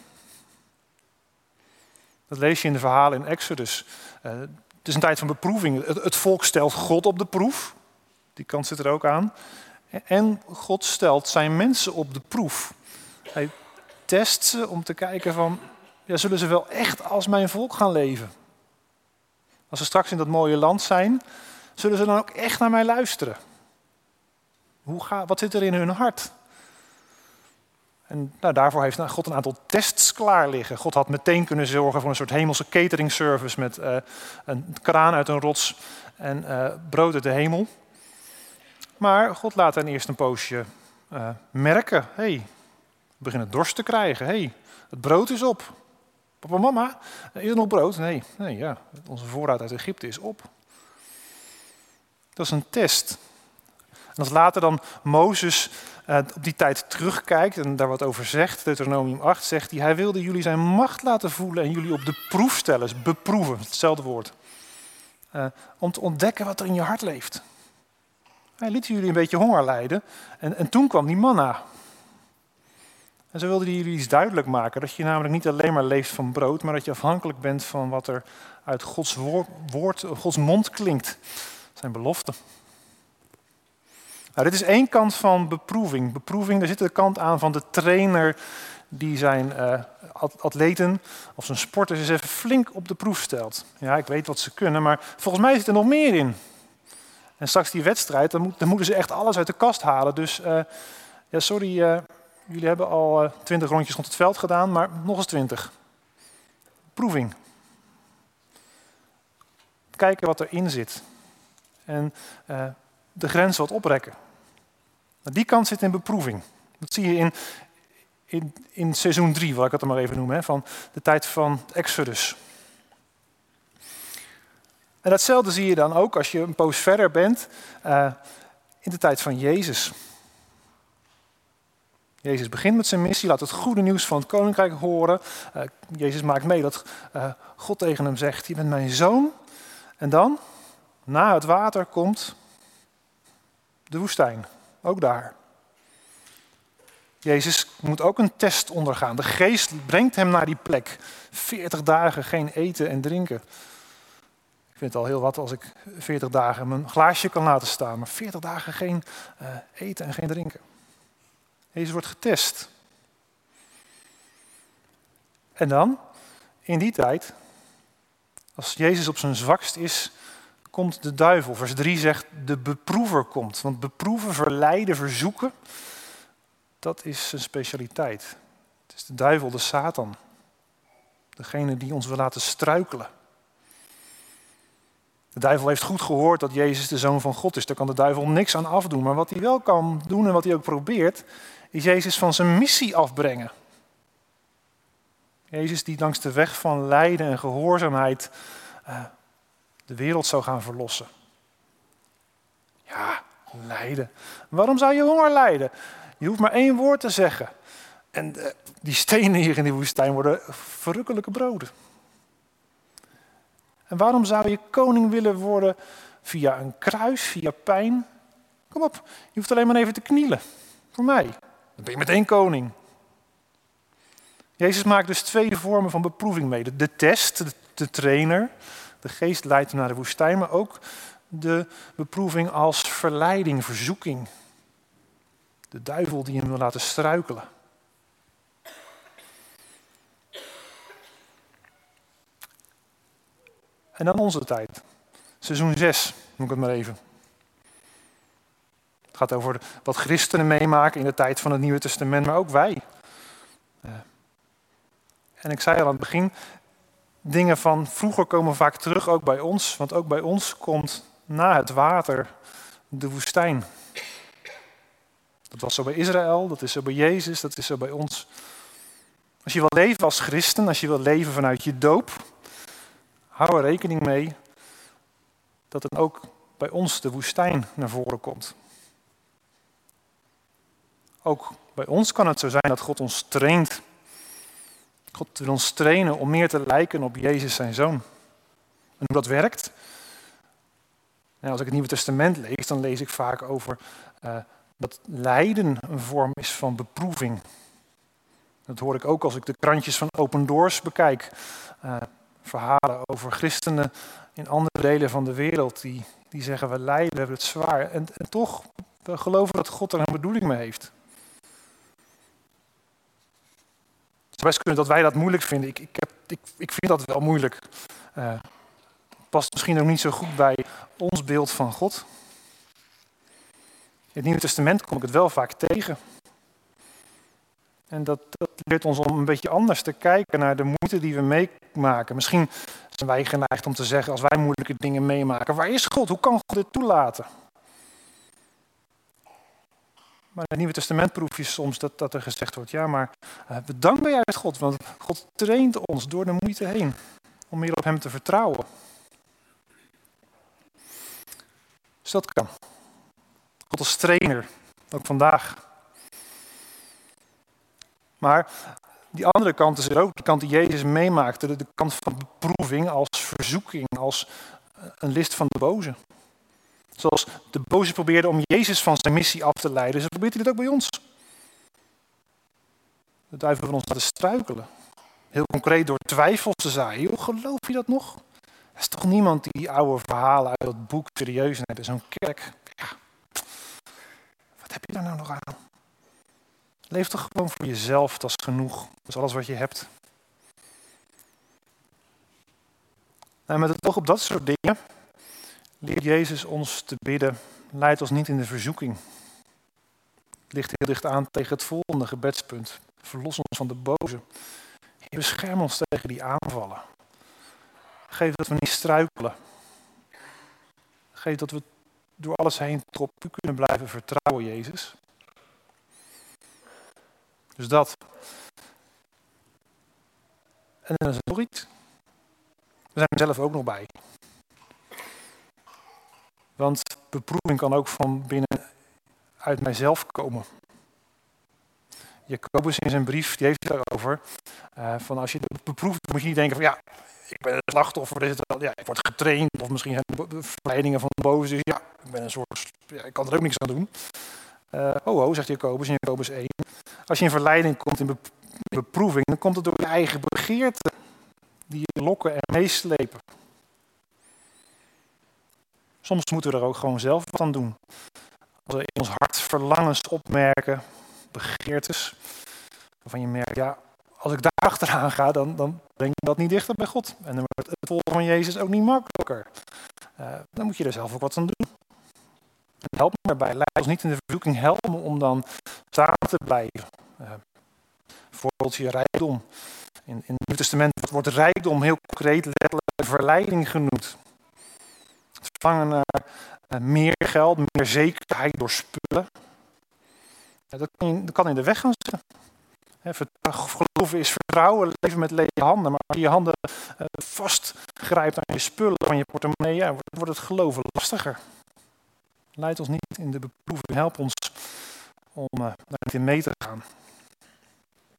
Dat lees je in de verhalen in Exodus. Uh, het is een tijd van beproeving. Het, het volk stelt God op de proef. Die kant zit er ook aan. En God stelt zijn mensen op de proef. Hij test ze om te kijken van, ja, zullen ze wel echt als mijn volk gaan leven? Als ze straks in dat mooie land zijn, zullen ze dan ook echt naar mij luisteren? Hoe ga, wat zit er in hun hart? En nou, daarvoor heeft God een aantal tests klaar liggen. God had meteen kunnen zorgen voor een soort hemelse catering service met uh, een kraan uit een rots en uh, brood uit de hemel. Maar God laat hen eerst een poosje uh, merken. Hé, hey, we beginnen dorst te krijgen. Hé, hey, het brood is op. Papa, mama, is er nog brood? Nee, nee, ja, onze voorraad uit Egypte is op. Dat is een test. En als later dan Mozes uh, op die tijd terugkijkt en daar wat over zegt, Deuteronomium acht, zegt hij, hij wilde jullie zijn macht laten voelen en jullie op de proef stellen, dus beproeven, hetzelfde woord. Uh, om te ontdekken wat er in je hart leeft. Hij liet jullie een beetje honger lijden en, en toen kwam die manna. En zo wilde hij jullie iets duidelijk maken, dat je namelijk niet alleen maar leeft van brood, maar dat je afhankelijk bent van wat er uit Gods woord, woord Gods mond klinkt. Zijn beloften. Nou, dit is één kant van beproeving. Beproeving, daar zit de kant aan van de trainer die zijn uh, atleten of zijn sporters eens even flink op de proef stelt. Ja, ik weet wat ze kunnen, maar volgens mij zit er nog meer in. En straks die wedstrijd, dan, moet, dan moeten ze echt alles uit de kast halen. Dus uh, ja, sorry, uh, jullie hebben al twintig uh, rondjes rond het veld gedaan, maar nog eens twintig. Proeving. Kijken wat erin zit. En uh, de grens wat oprekken. Nou, die kant zit in beproeving. Dat zie je in, in, in seizoen drie, wat ik het er maar even noem, hè, van de tijd van Exodus. En datzelfde zie je dan ook als je een poos verder bent uh, in de tijd van Jezus. Jezus begint met zijn missie, laat het goede nieuws van het koninkrijk horen. Uh, Jezus maakt mee dat uh, God tegen hem zegt, je bent mijn zoon. En dan, na het water, komt de woestijn. Ook daar. Jezus moet ook een test ondergaan. De geest brengt hem naar die plek. veertig dagen geen eten en drinken. Ik vind het al heel wat als ik veertig dagen mijn glaasje kan laten staan. Maar veertig dagen geen uh, eten en geen drinken. Jezus wordt getest. En dan, in die tijd, als Jezus op zijn zwakst is, komt de duivel. Vers drie zegt, de beproever komt. Want beproeven, verleiden, verzoeken, dat is zijn specialiteit. Het is de duivel, de Satan. Degene die ons wil laten struikelen. De duivel heeft goed gehoord dat Jezus de Zoon van God is. Daar kan de duivel niks aan afdoen. Maar wat hij wel kan doen en wat hij ook probeert, is Jezus van zijn missie afbrengen. Jezus die langs de weg van lijden en gehoorzaamheid uh, de wereld zou gaan verlossen. Ja, lijden. Waarom zou je honger lijden? Je hoeft maar één woord te zeggen. En uh, die stenen hier in die woestijn worden verrukkelijke broden. En waarom zou je koning willen worden via een kruis, via pijn? Kom op, je hoeft alleen maar even te knielen. Voor mij. Dan ben je meteen koning. Jezus maakt dus twee vormen van beproeving mee. De test, de, de trainer. De geest leidt hem naar de woestijn. Maar ook de beproeving als verleiding, verzoeking. De duivel die hem wil laten struikelen. En dan onze tijd. Seizoen zes, noem ik het maar even. Het gaat over wat christenen meemaken in de tijd van het Nieuwe Testament, maar ook wij. En ik zei al aan het begin, dingen van vroeger komen vaak terug, ook bij ons. Want ook bij ons komt na het water de woestijn. Dat was zo bij Israël, dat is zo bij Jezus, dat is zo bij ons. Als je wil leven als christen, als je wil leven vanuit je doop, hou er rekening mee dat dan ook bij ons de woestijn naar voren komt. Ook bij ons kan het zo zijn dat God ons traint. God wil ons trainen om meer te lijken op Jezus zijn Zoon. En hoe dat werkt? Nou, als ik het Nieuwe Testament lees, dan lees ik vaak over uh, dat lijden een vorm is van beproeving. Dat hoor ik ook als ik de krantjes van Open Doors bekijk. Uh, verhalen over christenen in andere delen van de wereld die, die zeggen we lijden, we hebben het zwaar. En, en toch, we geloven dat God er een bedoeling mee heeft. Het zou best kunnen dat wij dat moeilijk vinden. Ik, ik, heb, ik, ik vind dat wel moeilijk. Uh, past misschien ook niet zo goed bij ons beeld van God. In het Nieuwe Testament kom ik het wel vaak tegen. En dat, dat leert ons om een beetje anders te kijken naar de moeite die we meemaken. Misschien zijn wij geneigd om te zeggen, als wij moeilijke dingen meemaken, waar is God? Hoe kan God dit toelaten? Maar in het Nieuwe Testament proef je soms dat, dat er gezegd wordt, ja, maar uh, we danken juist God, want God traint ons door de moeite heen om meer op hem te vertrouwen. Dus dat kan. God als trainer, ook vandaag. Maar die andere kant is er ook, de kant die Jezus meemaakte, de, de kant van beproeving als verzoeking, als een list van de boze. Zoals de boze probeerde om Jezus van zijn missie af te leiden, zo probeert hij dit ook bij ons. De duivel wil ons laten struikelen. Heel concreet door twijfels te zaaien. Joh, geloof je dat nog? Er is toch niemand die die oude verhalen uit dat boek serieus neemt in zo'n kerk? Ja. Wat heb je daar nou nog aan? Leef toch gewoon voor jezelf, dat is genoeg. Dat is alles wat je hebt. En met het oog op dat soort dingen leert Jezus ons te bidden. Leid ons niet in de verzoeking. Het ligt heel dicht aan tegen het volgende gebedspunt. Verlos ons van de boze. Heer, bescherm ons tegen die aanvallen. Geef dat we niet struikelen. Geef dat we door alles heen op u kunnen blijven vertrouwen, Jezus. Dus dat. En dan is er nog iets. We zijn er zelf ook nog bij. Want beproeving kan ook van binnen uit mijzelf komen. Jacobus in zijn brief, die heeft het daarover. Uh, van als je beproeft, moet je niet denken van ja, ik ben het slachtoffer, is het, ja, ik word getraind. Of misschien zijn de verleidingen van de boze. Dus ja, ik ben een soort, ja, ik kan er ook niks aan doen. Uh, oh, oh, zegt Jacobus in Jacobus één. Als je in verleiding komt in beproeving, dan komt het door je eigen begeerte. Die je lokken en meeslepen. Soms moeten we er ook gewoon zelf wat aan doen. Als we in ons hart verlangens opmerken, begeertes, waarvan je merkt, ja, als ik daar achteraan ga, dan, dan breng ik dat niet dichter bij God. En dan wordt het volgen van Jezus ook niet makkelijker. Uh, dan moet je er zelf ook wat aan doen. En help me daarbij. Leid ons niet in de verzoeking, help me om dan staan te blijven. Uh, voorbeeldje rijkdom. In, in het Nieuwe Testament wordt rijkdom heel concreet letterlijk verleiding genoemd. Het verlangen naar uh, meer geld, meer zekerheid door spullen. Ja, dat, kan je, dat kan in de weg gaan zitten. He, geloven is vertrouwen, leven met lege handen. Maar als je je handen uh, vastgrijpt aan je spullen, aan je portemonnee, ja, wordt, wordt het geloven lastiger. Leid ons niet in de beproeving, help ons om uh, daar niet in mee te gaan.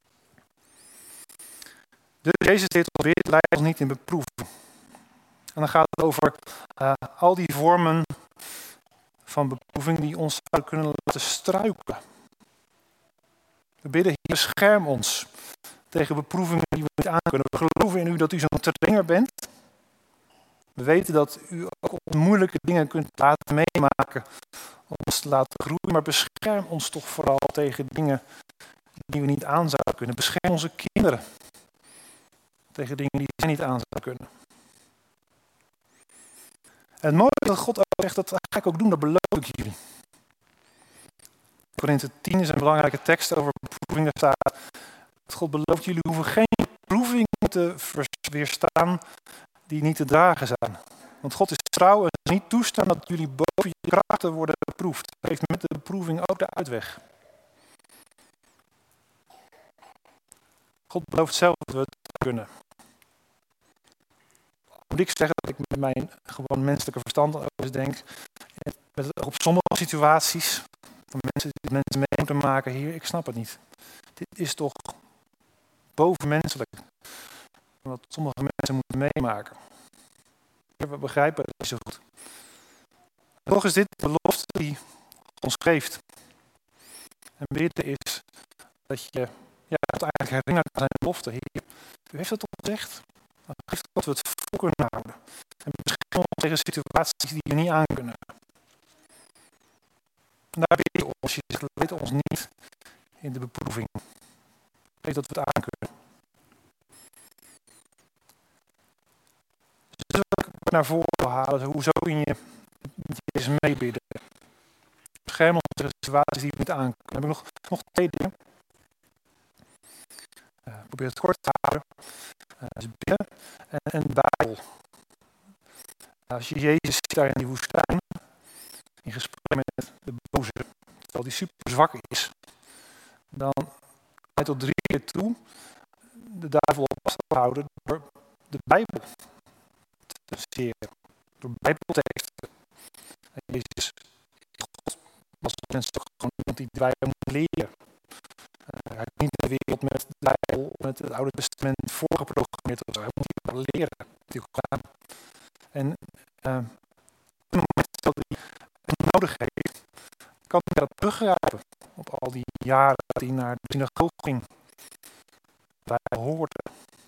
Dus Jezus deed ons weer, leidt ons niet in beproeving. En dan gaat het over uh, al die vormen van beproeving die ons zouden kunnen laten struikelen. We bidden, Heer, bescherm ons tegen beproevingen die we niet aankunnen. We geloven in u dat u zo'n trainer bent. We weten dat u ook moeilijke dingen kunt laten meemaken, om ons te laten groeien. Maar bescherm ons toch vooral tegen dingen die we niet aan zouden kunnen. Bescherm onze kinderen tegen dingen die zij niet aan zouden kunnen. En het mooie is dat God ook zegt, dat ga ik ook doen, dat beloof ik jullie. Korinthe tien is een belangrijke tekst over beproeving. Daar staat, dat God belooft, jullie hoeven geen beproeving te weerstaan die niet te dragen zijn. Want God is trouw en zal niet toestaan dat jullie boven je krachten worden beproefd. Hij heeft met de beproeving ook de uitweg. God belooft zelf dat we het kunnen. Moet ik zeggen dat ik met mijn gewoon menselijke verstand ook eens denk, met, op sommige situaties, van mensen die mensen mee moeten maken, hier, ik snap het niet. Dit is toch bovenmenselijk, wat sommige mensen moeten meemaken. We begrijpen het niet zo goed. Toch is dit de belofte die ons geeft. En bidden is dat je ja, uiteindelijk herinnert aan zijn belofte. Heer, u heeft het toch gezegd? Dan geeft dat we het vol kunnen houden. En beschermen ons tegen situaties die we niet aankunnen. En daar bid je ons. Je zegt, leid ons niet in de beproeving. Weet dat we het aankunnen. Dus dat ik naar voren halen, hoezo in je met Jezus meebidden. Bescherm ons tegen situaties die we niet aankunnen. Dan heb ik nog, nog twee dingen. Uh, probeer het kort te houden. Uh, dus bidden en, en de Bijbel. Uh, als je Jezus ziet daar in die woestijn, in gesprek met de boze, terwijl die super zwak is, dan kan hij tot drie keer toe de duivel op afstand houden door de Bijbel te citeren, door Bijbelteksten. En Jezus, God was mensen toch gewoon iemand die de Bijbel moet leren. Uh, hij heeft niet de wereld met de Bijbel, met het Oude Testament voorgeprogrammeerd of zo. Hij moet die wel leren. Die gedaan. En uh, op het moment dat hij het nodig heeft, kan hij daarop teruggrijpen. Op al die jaren dat hij naar de synagoge ging. Wij hoorden.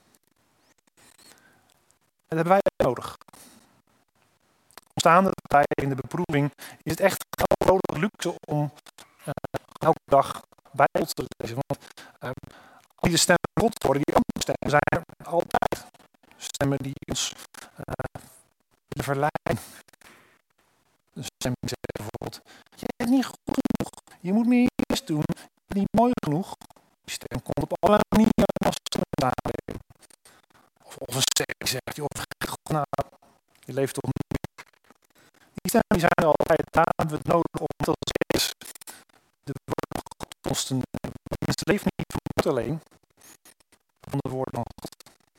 En dat hebben wij nodig. Omstaande tijd in de beproeving is het echt een nodig luxe om uh, elke dag Bijbel te lezen. Want uh, die de stemmen van God worden, die andere stemmen zijn er altijd. Stemmen die ons uh, willen verleiden. De stem die zegt bijvoorbeeld, je bent niet goed genoeg, je moet meer je best doen, je bent niet mooi genoeg. Die stem komt op allerlei manieren als nadenken. Of, of een stem die zegt, joh, vergeet God nou, je leeft toch niet. Die stemmen die zijn er altijd, daar hebben we het nodig om te zeggen, de woorden van God ons te nemen. Mensen leven niet van God alleen, van de woorden van God.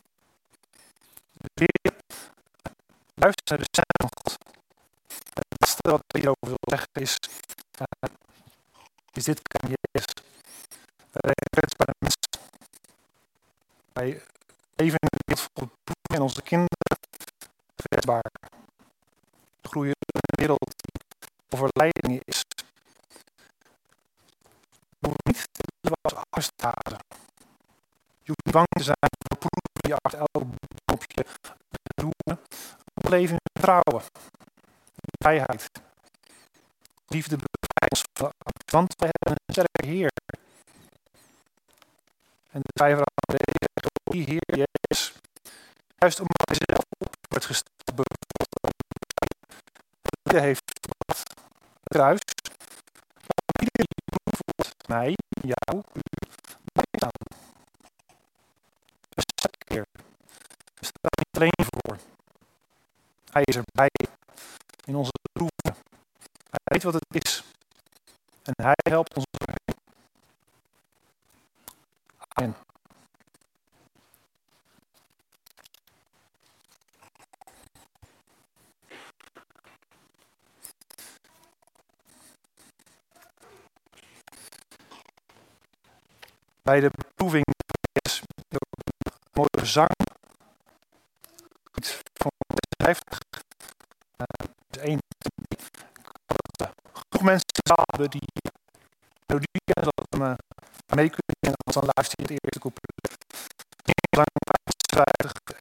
Weer luister naar de stem van God. Het laatste wat ik hierover wil zeggen is, uh, is dit kan Jezus. Wij zijn kwetsbare mensen. Wij leven in een wereld vol beproeving en onze kinderen kwetsbaar. We groeien in een wereld die vol verleiding is. We hoeven niet te willen als angsthazen. Je hoeft niet bang te zijn voor beproevingen die achter elke boompje roeren. We leven in vertrouwen. Vrijheid. Liefde bevrijdt ons van angst, want wij hebben een sterke Heer. En de vijver aan deze zegt, die Heer Jezus, juist omdat hij zelf op wordt gesteld, hij heeft het kruis, dat iedereen die beproeft mij, jou, u, bijstaan. Een sterke Heer. We staan er niet alleen voor. Hij is erbij. In onze beproevingen. Hij weet wat het is. En hij helpt ons doorheen. Amen. Bij de beproeving is een mooie zang. Iets van vijftig. Uh, is één. Uh, genoeg mensen hebben die melodie kennen, dat we uh, mee kunnen zingen. Als dan luister je het eerste couplet. Lang vijfenvijftig.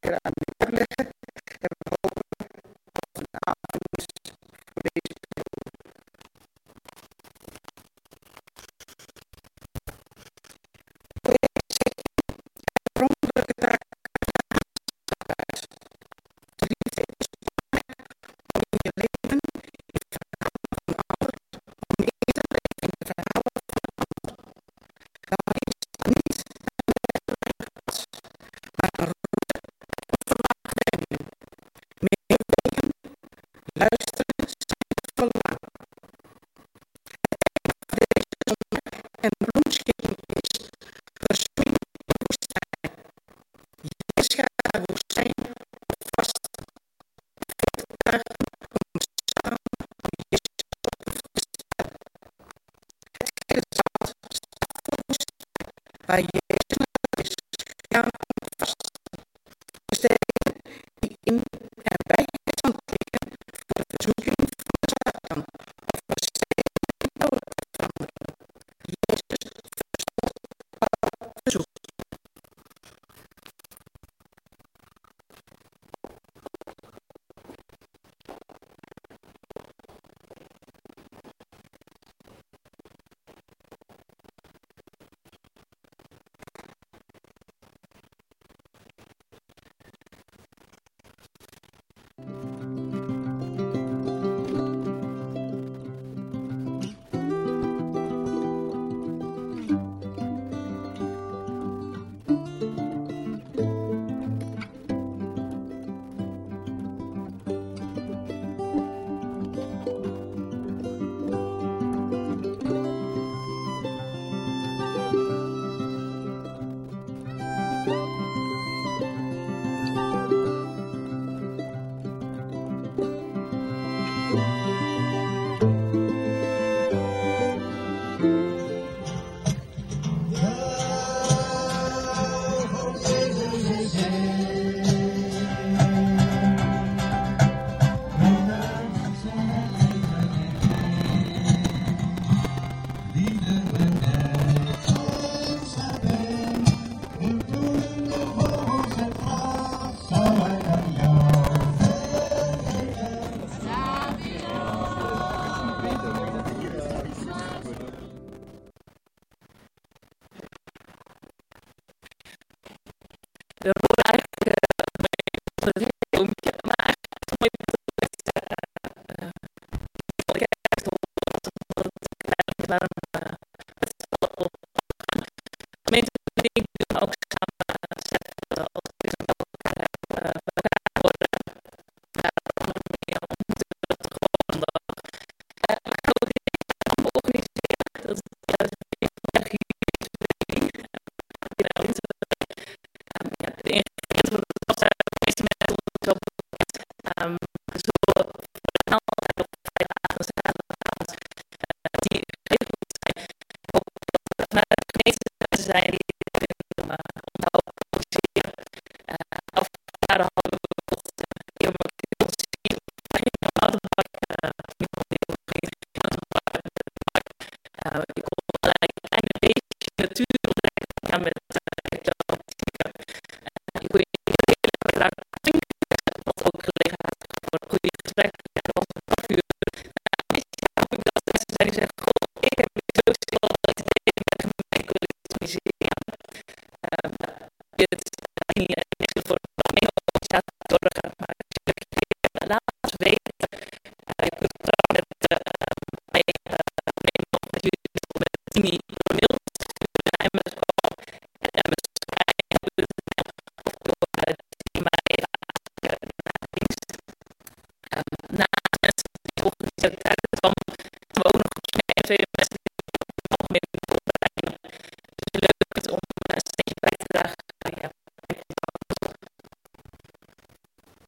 keer aan u uitleggen. En we hopen dat het een aanvulling is voor deze periode. De grondelijke taak uit. De liefde is belangrijk om in je leven in de verhalen van anderen, om mee te leven in de verhalen van anderen. Dan is het niet een letterlijke pas, maar een route of verlanglijnen. Meewegen, luisteren, zijn het verlangen. Het thema van deze zondag en bloemschikking is verzoening in de woestijn. Jezus gaat de woestijn op vasten. Veel dagen komen samen om Jezus op de voet te stellen. Het gele zand staat voor de woestijn, waar Jezus naartoe is gegaan om te vasten. De steden die in en bij het zand liggen voor de verzoeking van de Satan, of de steden die dood veranderen. Jezus verstond alle verzoek. We horen eigenlijk uh, het heeltje, maar eigenlijk het mooie punt is dat ik echt hoor dat het eigenlijk naar een het op gemeente dingen doen ook samen zetten als ik het met elkaar heb elkaar worden. Ja, op een andere manier ontmoeten we dat gewoon dag. Maar ik ook dingen allemaal organiseren. Dat is juist een energie is beweging. Ja, de ingrediënten van het was de meeste mensen zo bekend. Um, we zullen vooral altijd op vijf dagen zaterdagavond uh, die geregeld zijn. Ook dat vanuit de gemeente zijn die uh, onthouden produceren. Uh, Afgelopen jaren hadden we bijvoorbeeld heel veel ons zien. We gingen naar mountainbike. Ik kon heel veel mountainbike met de bike. Ik kon allerlei kleine beestjes in de natuur ontdekken. Ja, met uh, ik wil je heel erg bedanken wat ook gelegenheid voor een goede gesprek. Ja, dat was een half uur. Nou, ja, hoop ik dat mensen zijn die zeggen, goh, ik heb nu zo stil dat ik tegen ben gemeente, ik wil dit organiseren. Um, dit is niet echt voor een algemene organisatie zorgen, maar natuurlijk laat ons weten. Uh, je kunt daar met mij nemen of met jullie met Tini door een mail te sturen naar M S O en M S O maar even aanspreken naar de dienst. Um, naast mensen die organisatie uit kwam, hebben we ook nog op twee mensen die op het algemeen voorbereiden. Dus leuk om een steentje bij te dragen. Ja,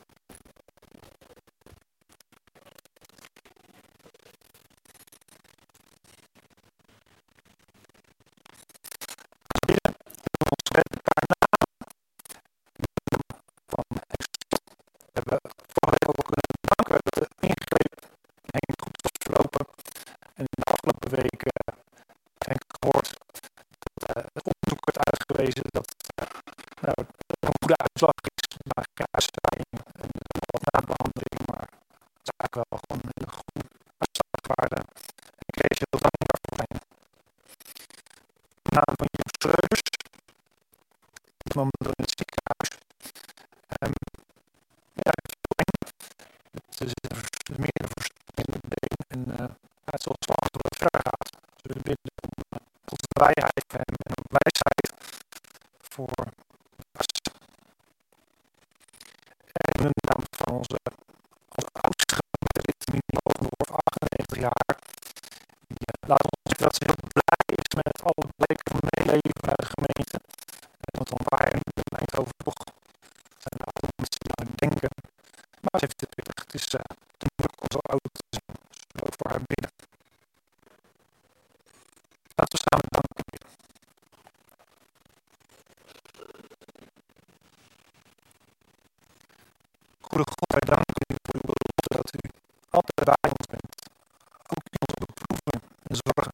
denken. Maar ze heeft het pittig. Het is uh, te moeilijk om zo oud te zien. Zo voor haar binnen. Laten we samen danken. Goede God, wij danken u voor uw belofte dat u altijd bij ons bent. Ook in onze beproevingen en zorgen.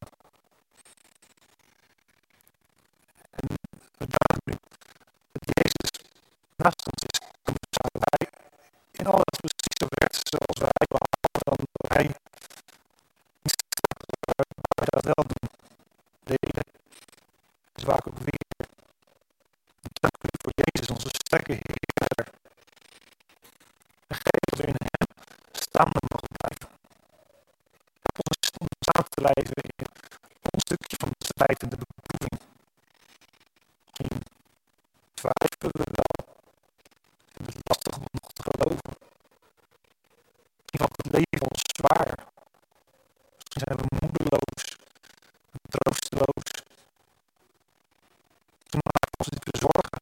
En we danken u dat Jezus naast ons is. Toen zouden wij in alles precies zo werd zoals wij, behalve dan dat wij niet wij dat wel doen. Deden. Dus waar ik ook weer. Dank u voor Jezus, onze sterke Heer. En geef dat we in hem staande mogen blijven. Help ons om samen te blijven in ons stukje van de strijd en de beproeving. Misschien twijfelen we wel. En het is lastig om nog te geloven. Misschien valt het leven ons zwaar. Misschien zijn we moedeloos en troosteloos. Misschien maken we ons diepe zorgen.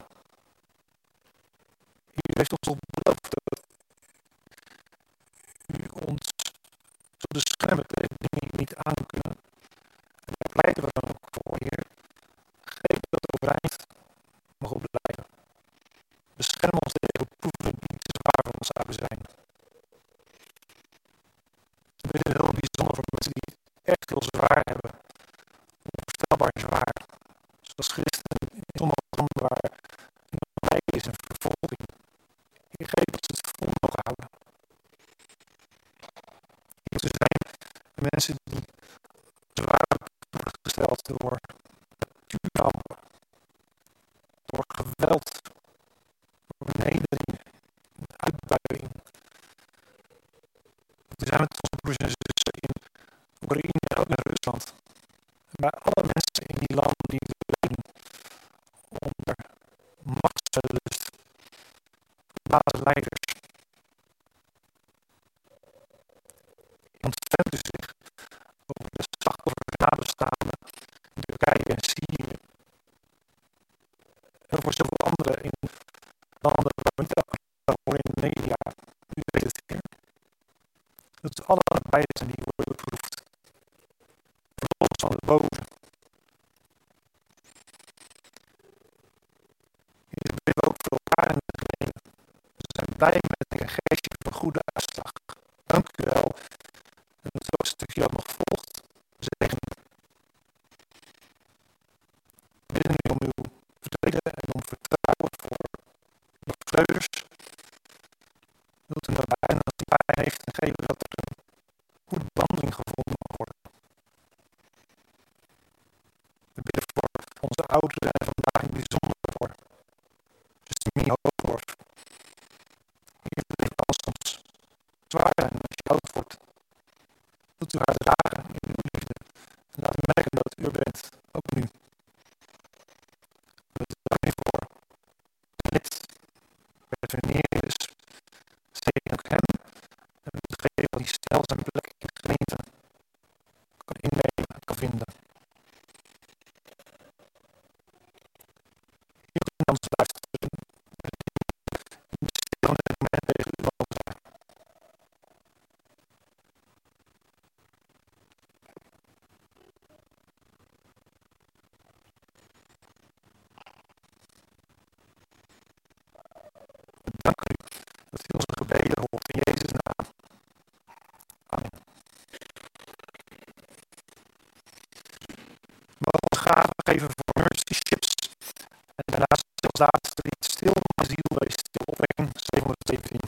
U heeft ons al beloofd dat u ons zult beschermen tegen dingen die niet aankunnen. En daar pleiten we dan ook voor, Heer. Geef dat we overeind mogen blijven. Bescherm ons tegen beproevingen die te zwaar voor ons zouden zijn. Dit is heel bijzonder voor mensen die het echt heel zwaar hebben. Onvoorstelbaar zwaar. Zoals christenen in sommige landen waar lijden is en vervolging. Je geeft dat ze het vol mogen houden. Er zijn mensen die zwaar worden gesteld door natuurrampen, door geweld, door vernedering, uitbuiting. We zijn met onze broers en zussen in Oekraïne en ook in Rusland. En bij alle mensen in die landen die lijden onder machtsverlust, dwaze leiders. Ontfermt u zich over de slachtoffers nabestaanden in Turkije en Syrië. En voor zoveel anderen in landen waar we niet elke horen in de media. U weet het, Heer. Dat ze allemaal bij zijn die worden beproefd. Vervolgens van de boze. Hier bidden we ook voor elkaar in de gemeente. We zijn blij met een geestje van goede uitslag. Dank u wel. En zo'n stukje dat nog volgt, zegen. We bidden u om uw vrede en om vertrouwen voor de vreugders. Wilt u nabij en als die pijn heeft en geven dat er een goede behandeling gevonden mag worden. We bidden voor onze ouderen en vandaag in bijzonder voor Justin Hoogdorf. Hier het leven kan soms zwaar en als je oud wordt. Wilt u haar dragen in uw liefde en laten merken dat u er bent, ook nu. We danken u voor lid, Bert Venerius, zegen ook hem en we geven dat hij snel zijn plek in de gemeente kan innemen en kan vinden. Hier in ons luisteren, in de stil en het moment tegen u mogen zijn. Dank u dat u onze gebeden hoort in Jezus' naam. Amen. We mogen ons gaven geven voor mercy ships. En daarnaast als laatste lied stil mijn ziel wees stil opwekking zevenhonderdzeventien.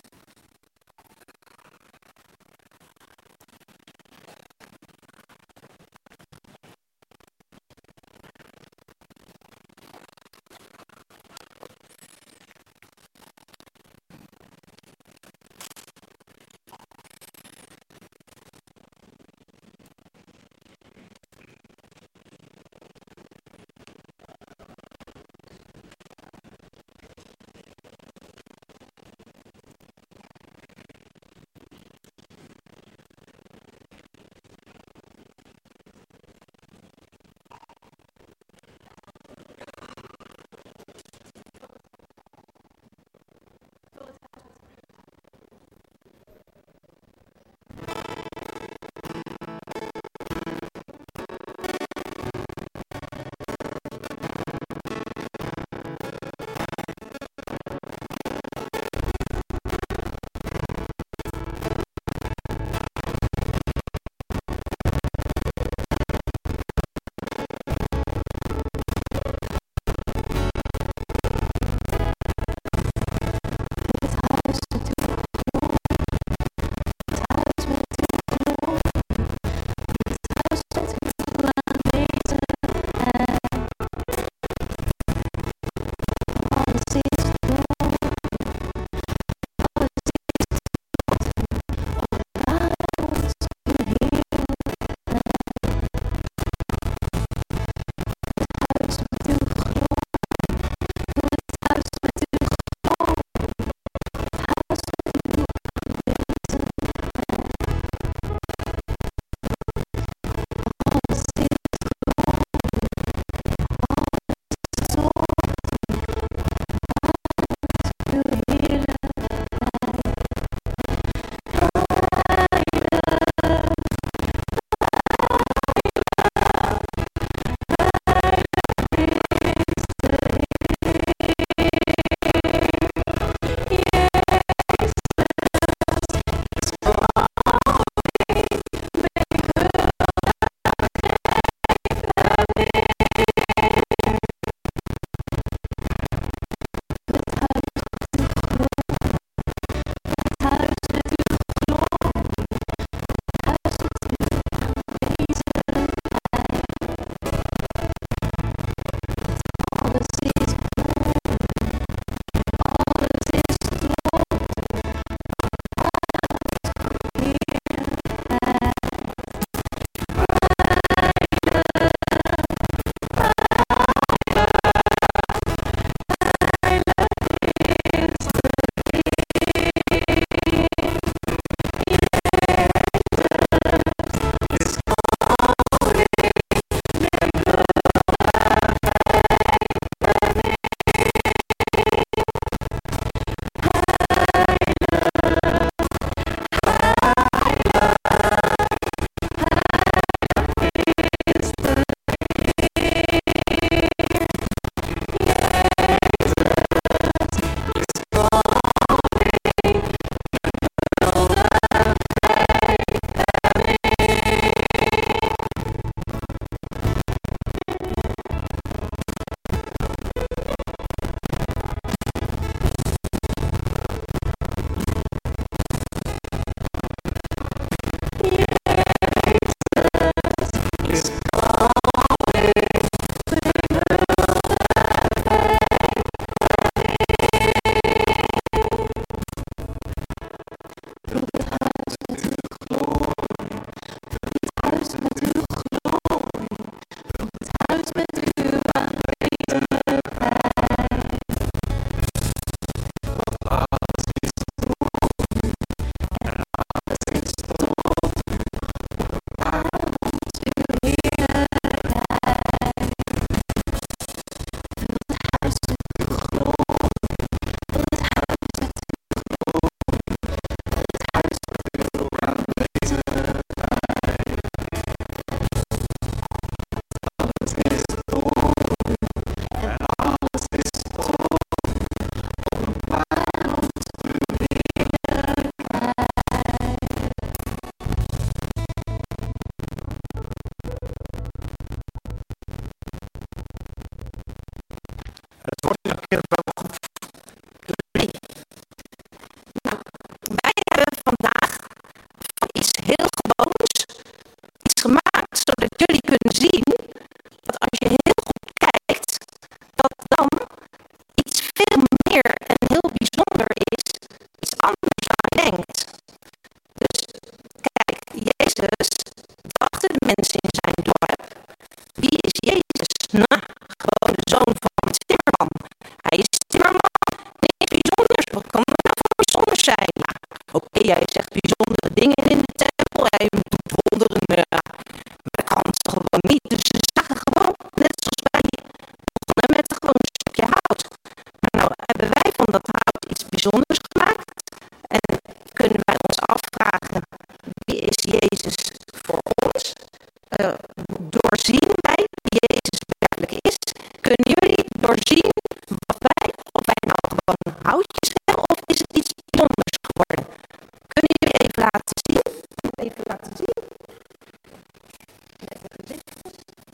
jouw kinderen wel goed? Nee. Nou, wij hebben vandaag van iets heel gewoons iets gemaakt, zodat jullie kunnen zien dat als je heel goed kijkt, dat dan iets veel meer en heel bijzonder is, iets anders dan je denkt. Dus kijk, Jezus dachten de mensen in zijn dorp, wie is Jezus? Nou, gewoon de zoon van een timmerman. Hij is timmerman, niks bijzonders. Wat kan er nou voor bijzonders zijn? Ja, oké, okay, jij zegt bijzondere dingen in de tempel, hij doet wonderen, uh, maar dat kan ze gewoon niet. Dus ze zagen gewoon, net zoals wij begonnen met gewoon een stukje hout. Maar nou hebben wij van dat hout iets bijzonders gemaakt en kunnen wij ons afvragen, wie is Jezus voor ons? Uh, doorzien wij wie Jezus werkelijk is? Kunnen jullie doorzien wat wij, of wij nou gewoon houtjes hebben, of is het iets bijzonders geworden? Kunnen jullie even laten zien? Even laten zien. Met de gezichtjes.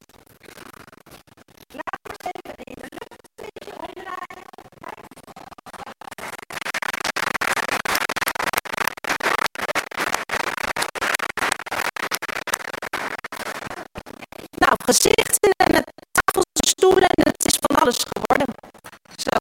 Laat eens even in de lucht een beetje omdraaien. Nou, gezichten en het tafels en stoelen en het is van alles geworden. Zo.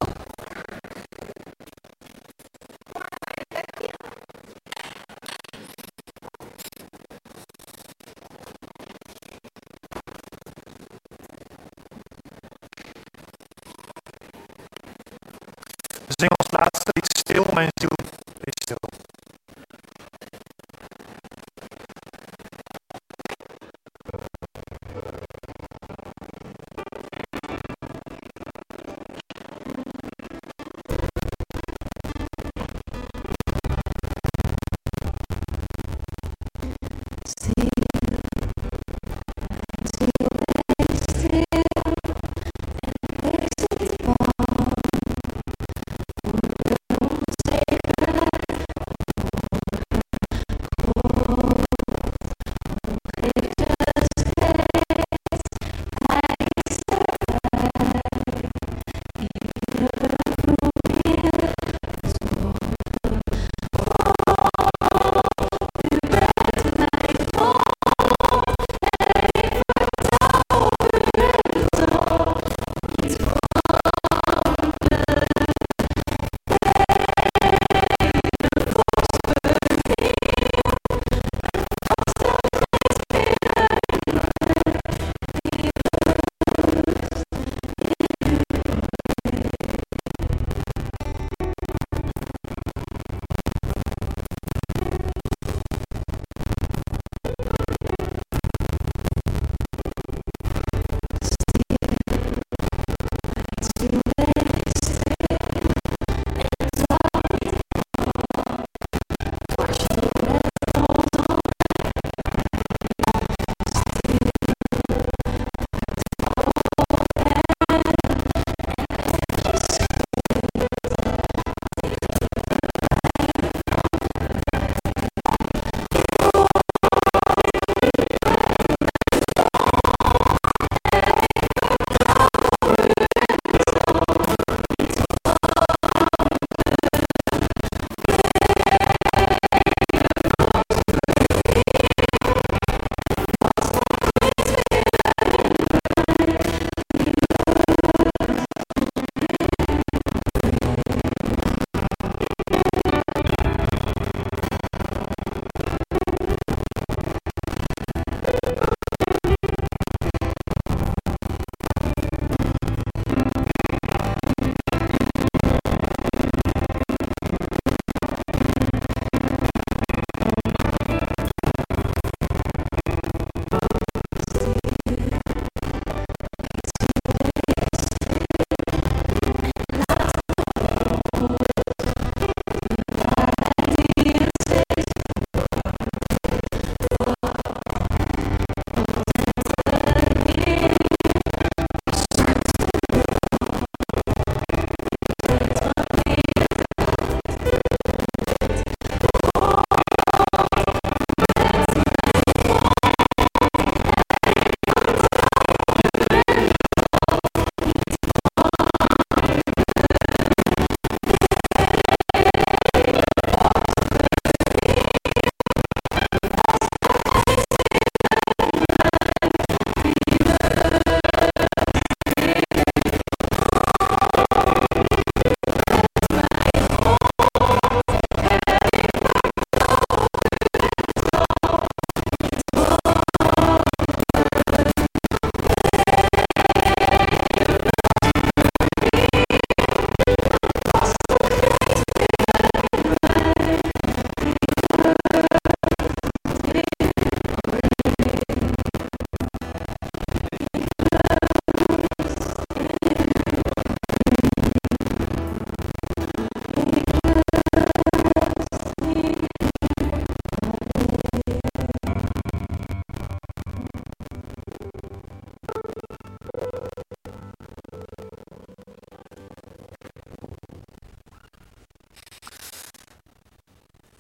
We zingen als laatste lied stil, mijn ziel is stil.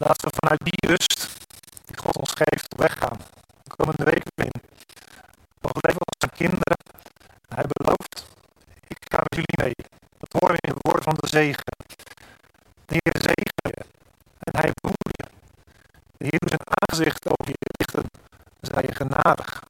Laten we vanuit die rust die God ons geeft op weg gaan. De komende weken in. We leven als zijn kinderen. Hij belooft, ik ga met jullie mee. Dat horen we in het woord van de zegen. De Heer zegen je en hij behoedt je. De Heer doet zijn aangezicht over je richten, zij je genadig.